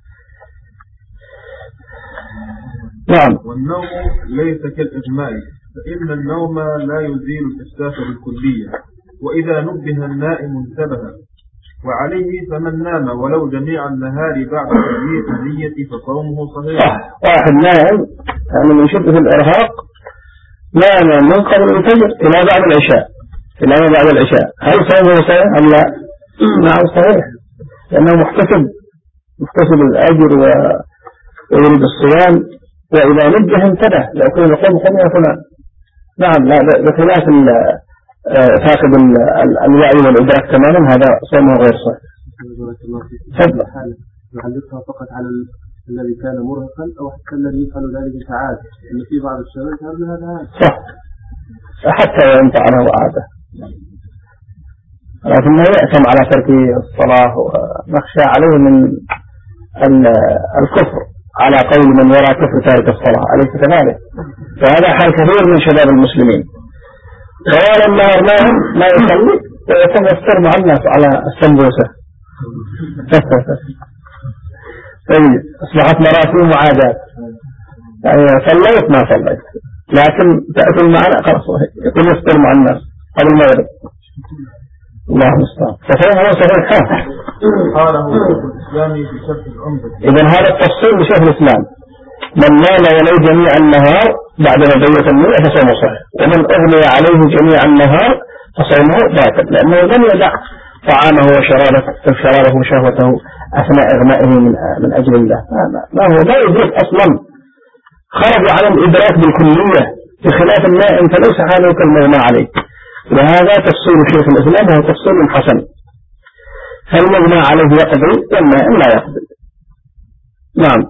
نعم. والنوم ليس كالإغماء، فإن النوم لا يزيل الإحساس بالكلية، وإذا نبه النائم انتبه. وعليه فمن نام ولو جميع النهار بعد تجديد النية فصومه صحيح. واحد نائم يعني من شدة الإرهاق نام من قبل الفجر إلى بعد العشاء إلى بعد العشاء هل صومه صحيح أم لا؟ نعم صحيح، لأنه محتسب محتسب الأجر ويريد الصيام. وإذا نبه انتبه لو كان القوم قم يا فلان. نعم، لا بخلاف فاقد الوعي والإدراك تماما هذا صومه غير صحيح. تفضل. نعلقها فقط على الذي كان مرهقا أو حتى الذي يفعل ذلك كعادة، إن في بعض الشباب هذا هذا صح، حتى ينفع له عادة، لكنه يأثم على ترك الصلاة ونخشى عليه من الكفر على قول من وراء كفر تارك الصلاة، أليس كذلك؟ فهذا حال كثير من شباب المسلمين، طوال النهار ما يصلي ويتوسر مع الناس على السمبوسة. أصبحت مراسم وعادات، يعني صليت ما صليت لكن تأكل معنا خلاص يكون يفطر مع الناس قبل المغرب. الله المستعان. ففهم هو صحيح. قاله شيخ الإسلام في شرح العمدة. إذن هذا التفصيل لشيخ الإسلام: من نام ولو جميع النهار بعد بقية النية فصومه صحيح، ومن أغمي عليه جميع النهار فصومه باطل، لأنه لم يدع طعامه وشرابه وشرابه وشهوته أثناء إغمائه من من أجل الله. ما هو لا يدرك أصلا خرجوا على الإدراك بالكلية بخلاف النائم فليس حاله كالمغمى عليه. وهذا تفسير شيخ الإسلام وهو تفسير حسن. فالمغمى عليه يقضي والنائم لا يقضي. نعم.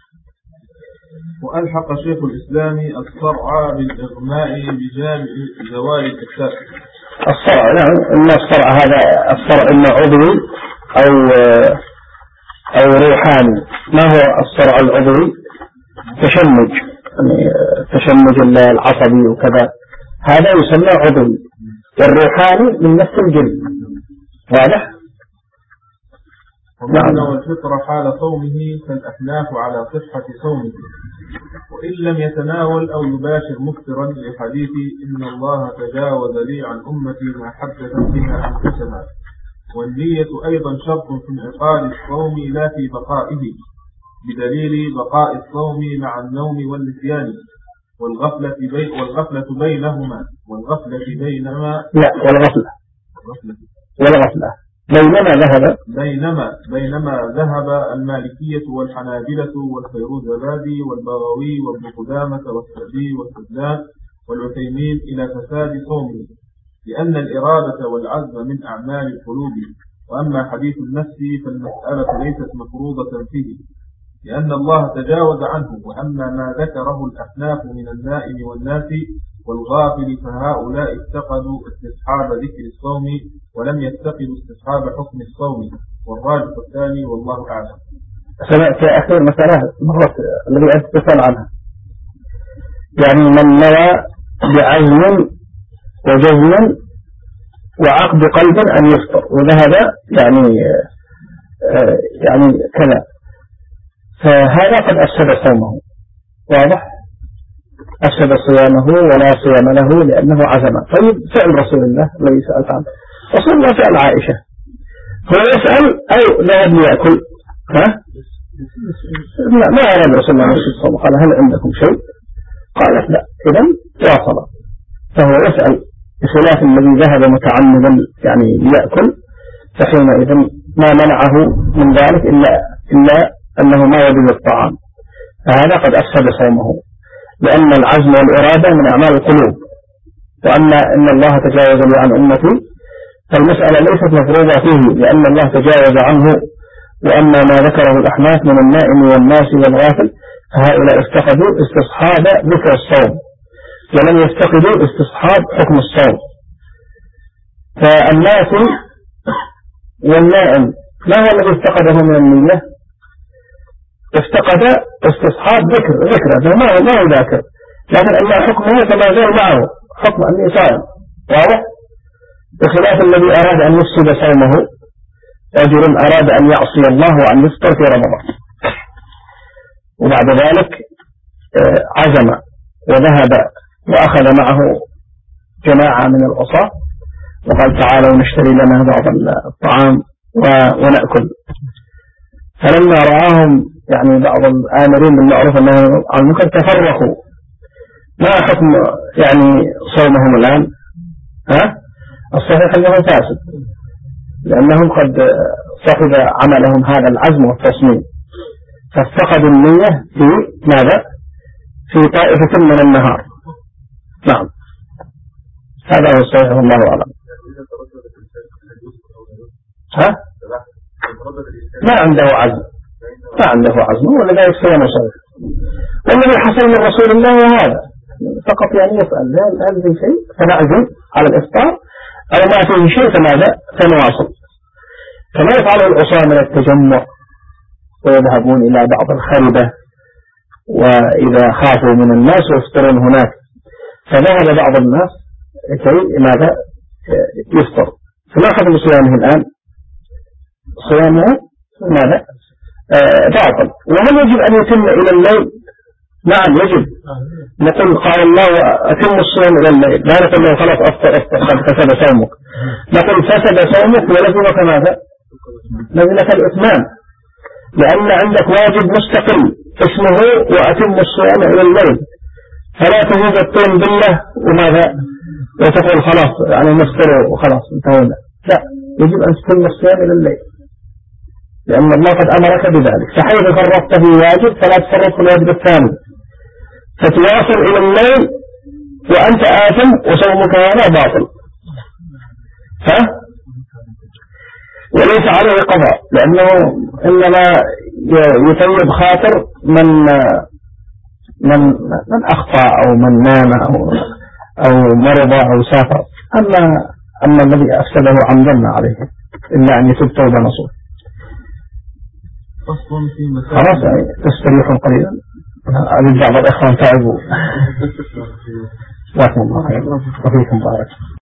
وألحق شيخ الإسلام الصرع بالإغماء بجانب زوال الإحساس. الصرع نعم، إن الصرع هذا الصرع إما عضوي أو أو روحاني. ما هو الصرع العضوي؟ تشنج، يعني تشنج العصبي وكذا، هذا يسمى عضوي. والروحاني من نفس الجن. واضح؟ ومن لو الفطر حال صومه فالأحناف على صحة صومه وإن لم يتناول أو يباشر مفطرا لحديث إن الله تجاوز لي عن أمتي ما حدثت بها أنفسها. والنية أيضا شرط في انعقاد الصوم لا في بقائه، بدليل بقاء الصوم مع النوم والنسيان والغفلة, بي والغفلة بينهما والغفلة بينما لا والغفلة والغفلة بينما ذهب بينما بينما ذهب المالكية والحنابلة والفيروزابادي والبغوي وابن قدامة والسعدي والسدان والعثيمين إلى فساد صومه، لأن الإرادة والعزم من أعمال القلوب. وأما حديث النفس فالمسألة ليست مفروضة فيه لأن الله تجاوز عنه. وأما ما ذكره الأحناف من النائم والناس والغافل فهؤلاء اتقدوا استصحاب ذكر الصوم ولم يتقدوا استصحاب حكم الصوم، والراجح الثاني والله أعلم. سمعت يا أخي المسألة مرة الذي أنت تسأل عنها، يعني من نوى بعزم وجزم وعقد قلب أن يفطر وذهب يعني يعني كذا، فهذا قد أفسد صومه. واضح؟ أفسد صيامه ولا صيام له لأنه عزم. طيب سأل رسول الله الذي سألت عنه، رسول الله سأل عائشة، هو يسأل أو ذهب ليأكل؟ ها؟ لا، ما أراد رسول الله نفس الصوم، قال هل عندكم شيء؟ قالت لا، إذن واصل. فهو يسأل بخلاف الذي ذهب متعمدا يعني ليأكل، فحينئذ ما منعه من ذلك إلا, إلا أنه ما وجد الطعام، فهذا قد أفسد صومه، لأن العزم والإرادة من أعمال القلوب. وأما إن الله تجاوز لي عن أمتي فالمسألة ليست مفروضة فيه لأن الله تجاوز عنه. وأما ما ذكره الأحناف من النائم والناس والغافل فهؤلاء استقدوا استصحاب ذكر الصوم ولم يستقدوا استصحاب حكم الصوم. فالناس والنائم ما هو الذي استقده من النية؟ افتقد استصحاب ذكر ذكره، ما هو ما هو ذاكر، لكن أن حكمه كما زال معه حكم أنه صائم. واضح؟ بخلاف الذي أراد أن يفسد صومه، رجل أراد أن يعصي الله وأن يفطر في رمضان وبعد ذلك عزم وذهب وأخذ معه جماعة من العصاة وقال تعالوا نشتري لنا بعض الطعام ونأكل. فلما رآهم يعني بعض الآمرين بالمعروف أنهم عن المنكر تفرقوا. ما حكم يعني صومهم الآن؟ ها؟ الصحيح أنه فاسد، لأنهم قد صحب عملهم هذا العزم والتصميم، فافتقدوا النية في ماذا؟ في طائفة من النهار. نعم، هذا هو الصحيح والله أعلم. ها؟ ما عنده عزم، ما عنده عزم ولذلك صيام صحيح. والذي حصل من رسول الله هذا فقط يعني يسأل هل في شيء فنعزم على الإفطار أو ما فيه شيء فماذا؟ فنواصل. كما يفعل العصاة من التجمع ويذهبون إلى بعض الخربة وإذا خافوا من الناس ويفطرون هناك، فذهب بعض الناس كي ماذا؟ يفطر. فما حكم صيامه الآن؟ صيامه ماذا؟ آه باطل. وهل يجب أن يتم إلى الليل؟ نعم يجب. نقول قال الله أتم الصيام إلى الليل، لا نقول له خلاص أفطر أفطر قد فسد صومك، نقول فسد صومك ولزمك ماذا؟ لزمك الإتمام، لأن عندك واجب مستقل اسمه وأتم الصيام إلى الليل، فلا تهوز الطين بالله وماذا؟ وتقول خلاص يعني نفطر وخلاص انتهينا. لا، يجب أن تتم الصيام إلى الليل، لأن الله قد أمرك بذلك. فحيث فرطت في واجب فلا تفرط في الواجب الثاني. فتواصل إلى الليل وأنت آثم وصومك هذا باطل، ها؟ وليس عليه قضاء، لأنه إنما يطيب خاطر من من من أخطأ أو من نام أو أو مرض أو سافر. أما أما الذي أفسده عمدا عليه إلا أن يتوب توبة نصوح. خلاص تستريحون قليلا. أريد بعض الإخوان تعبوا. جزاكم الله خير وفيكم بارك.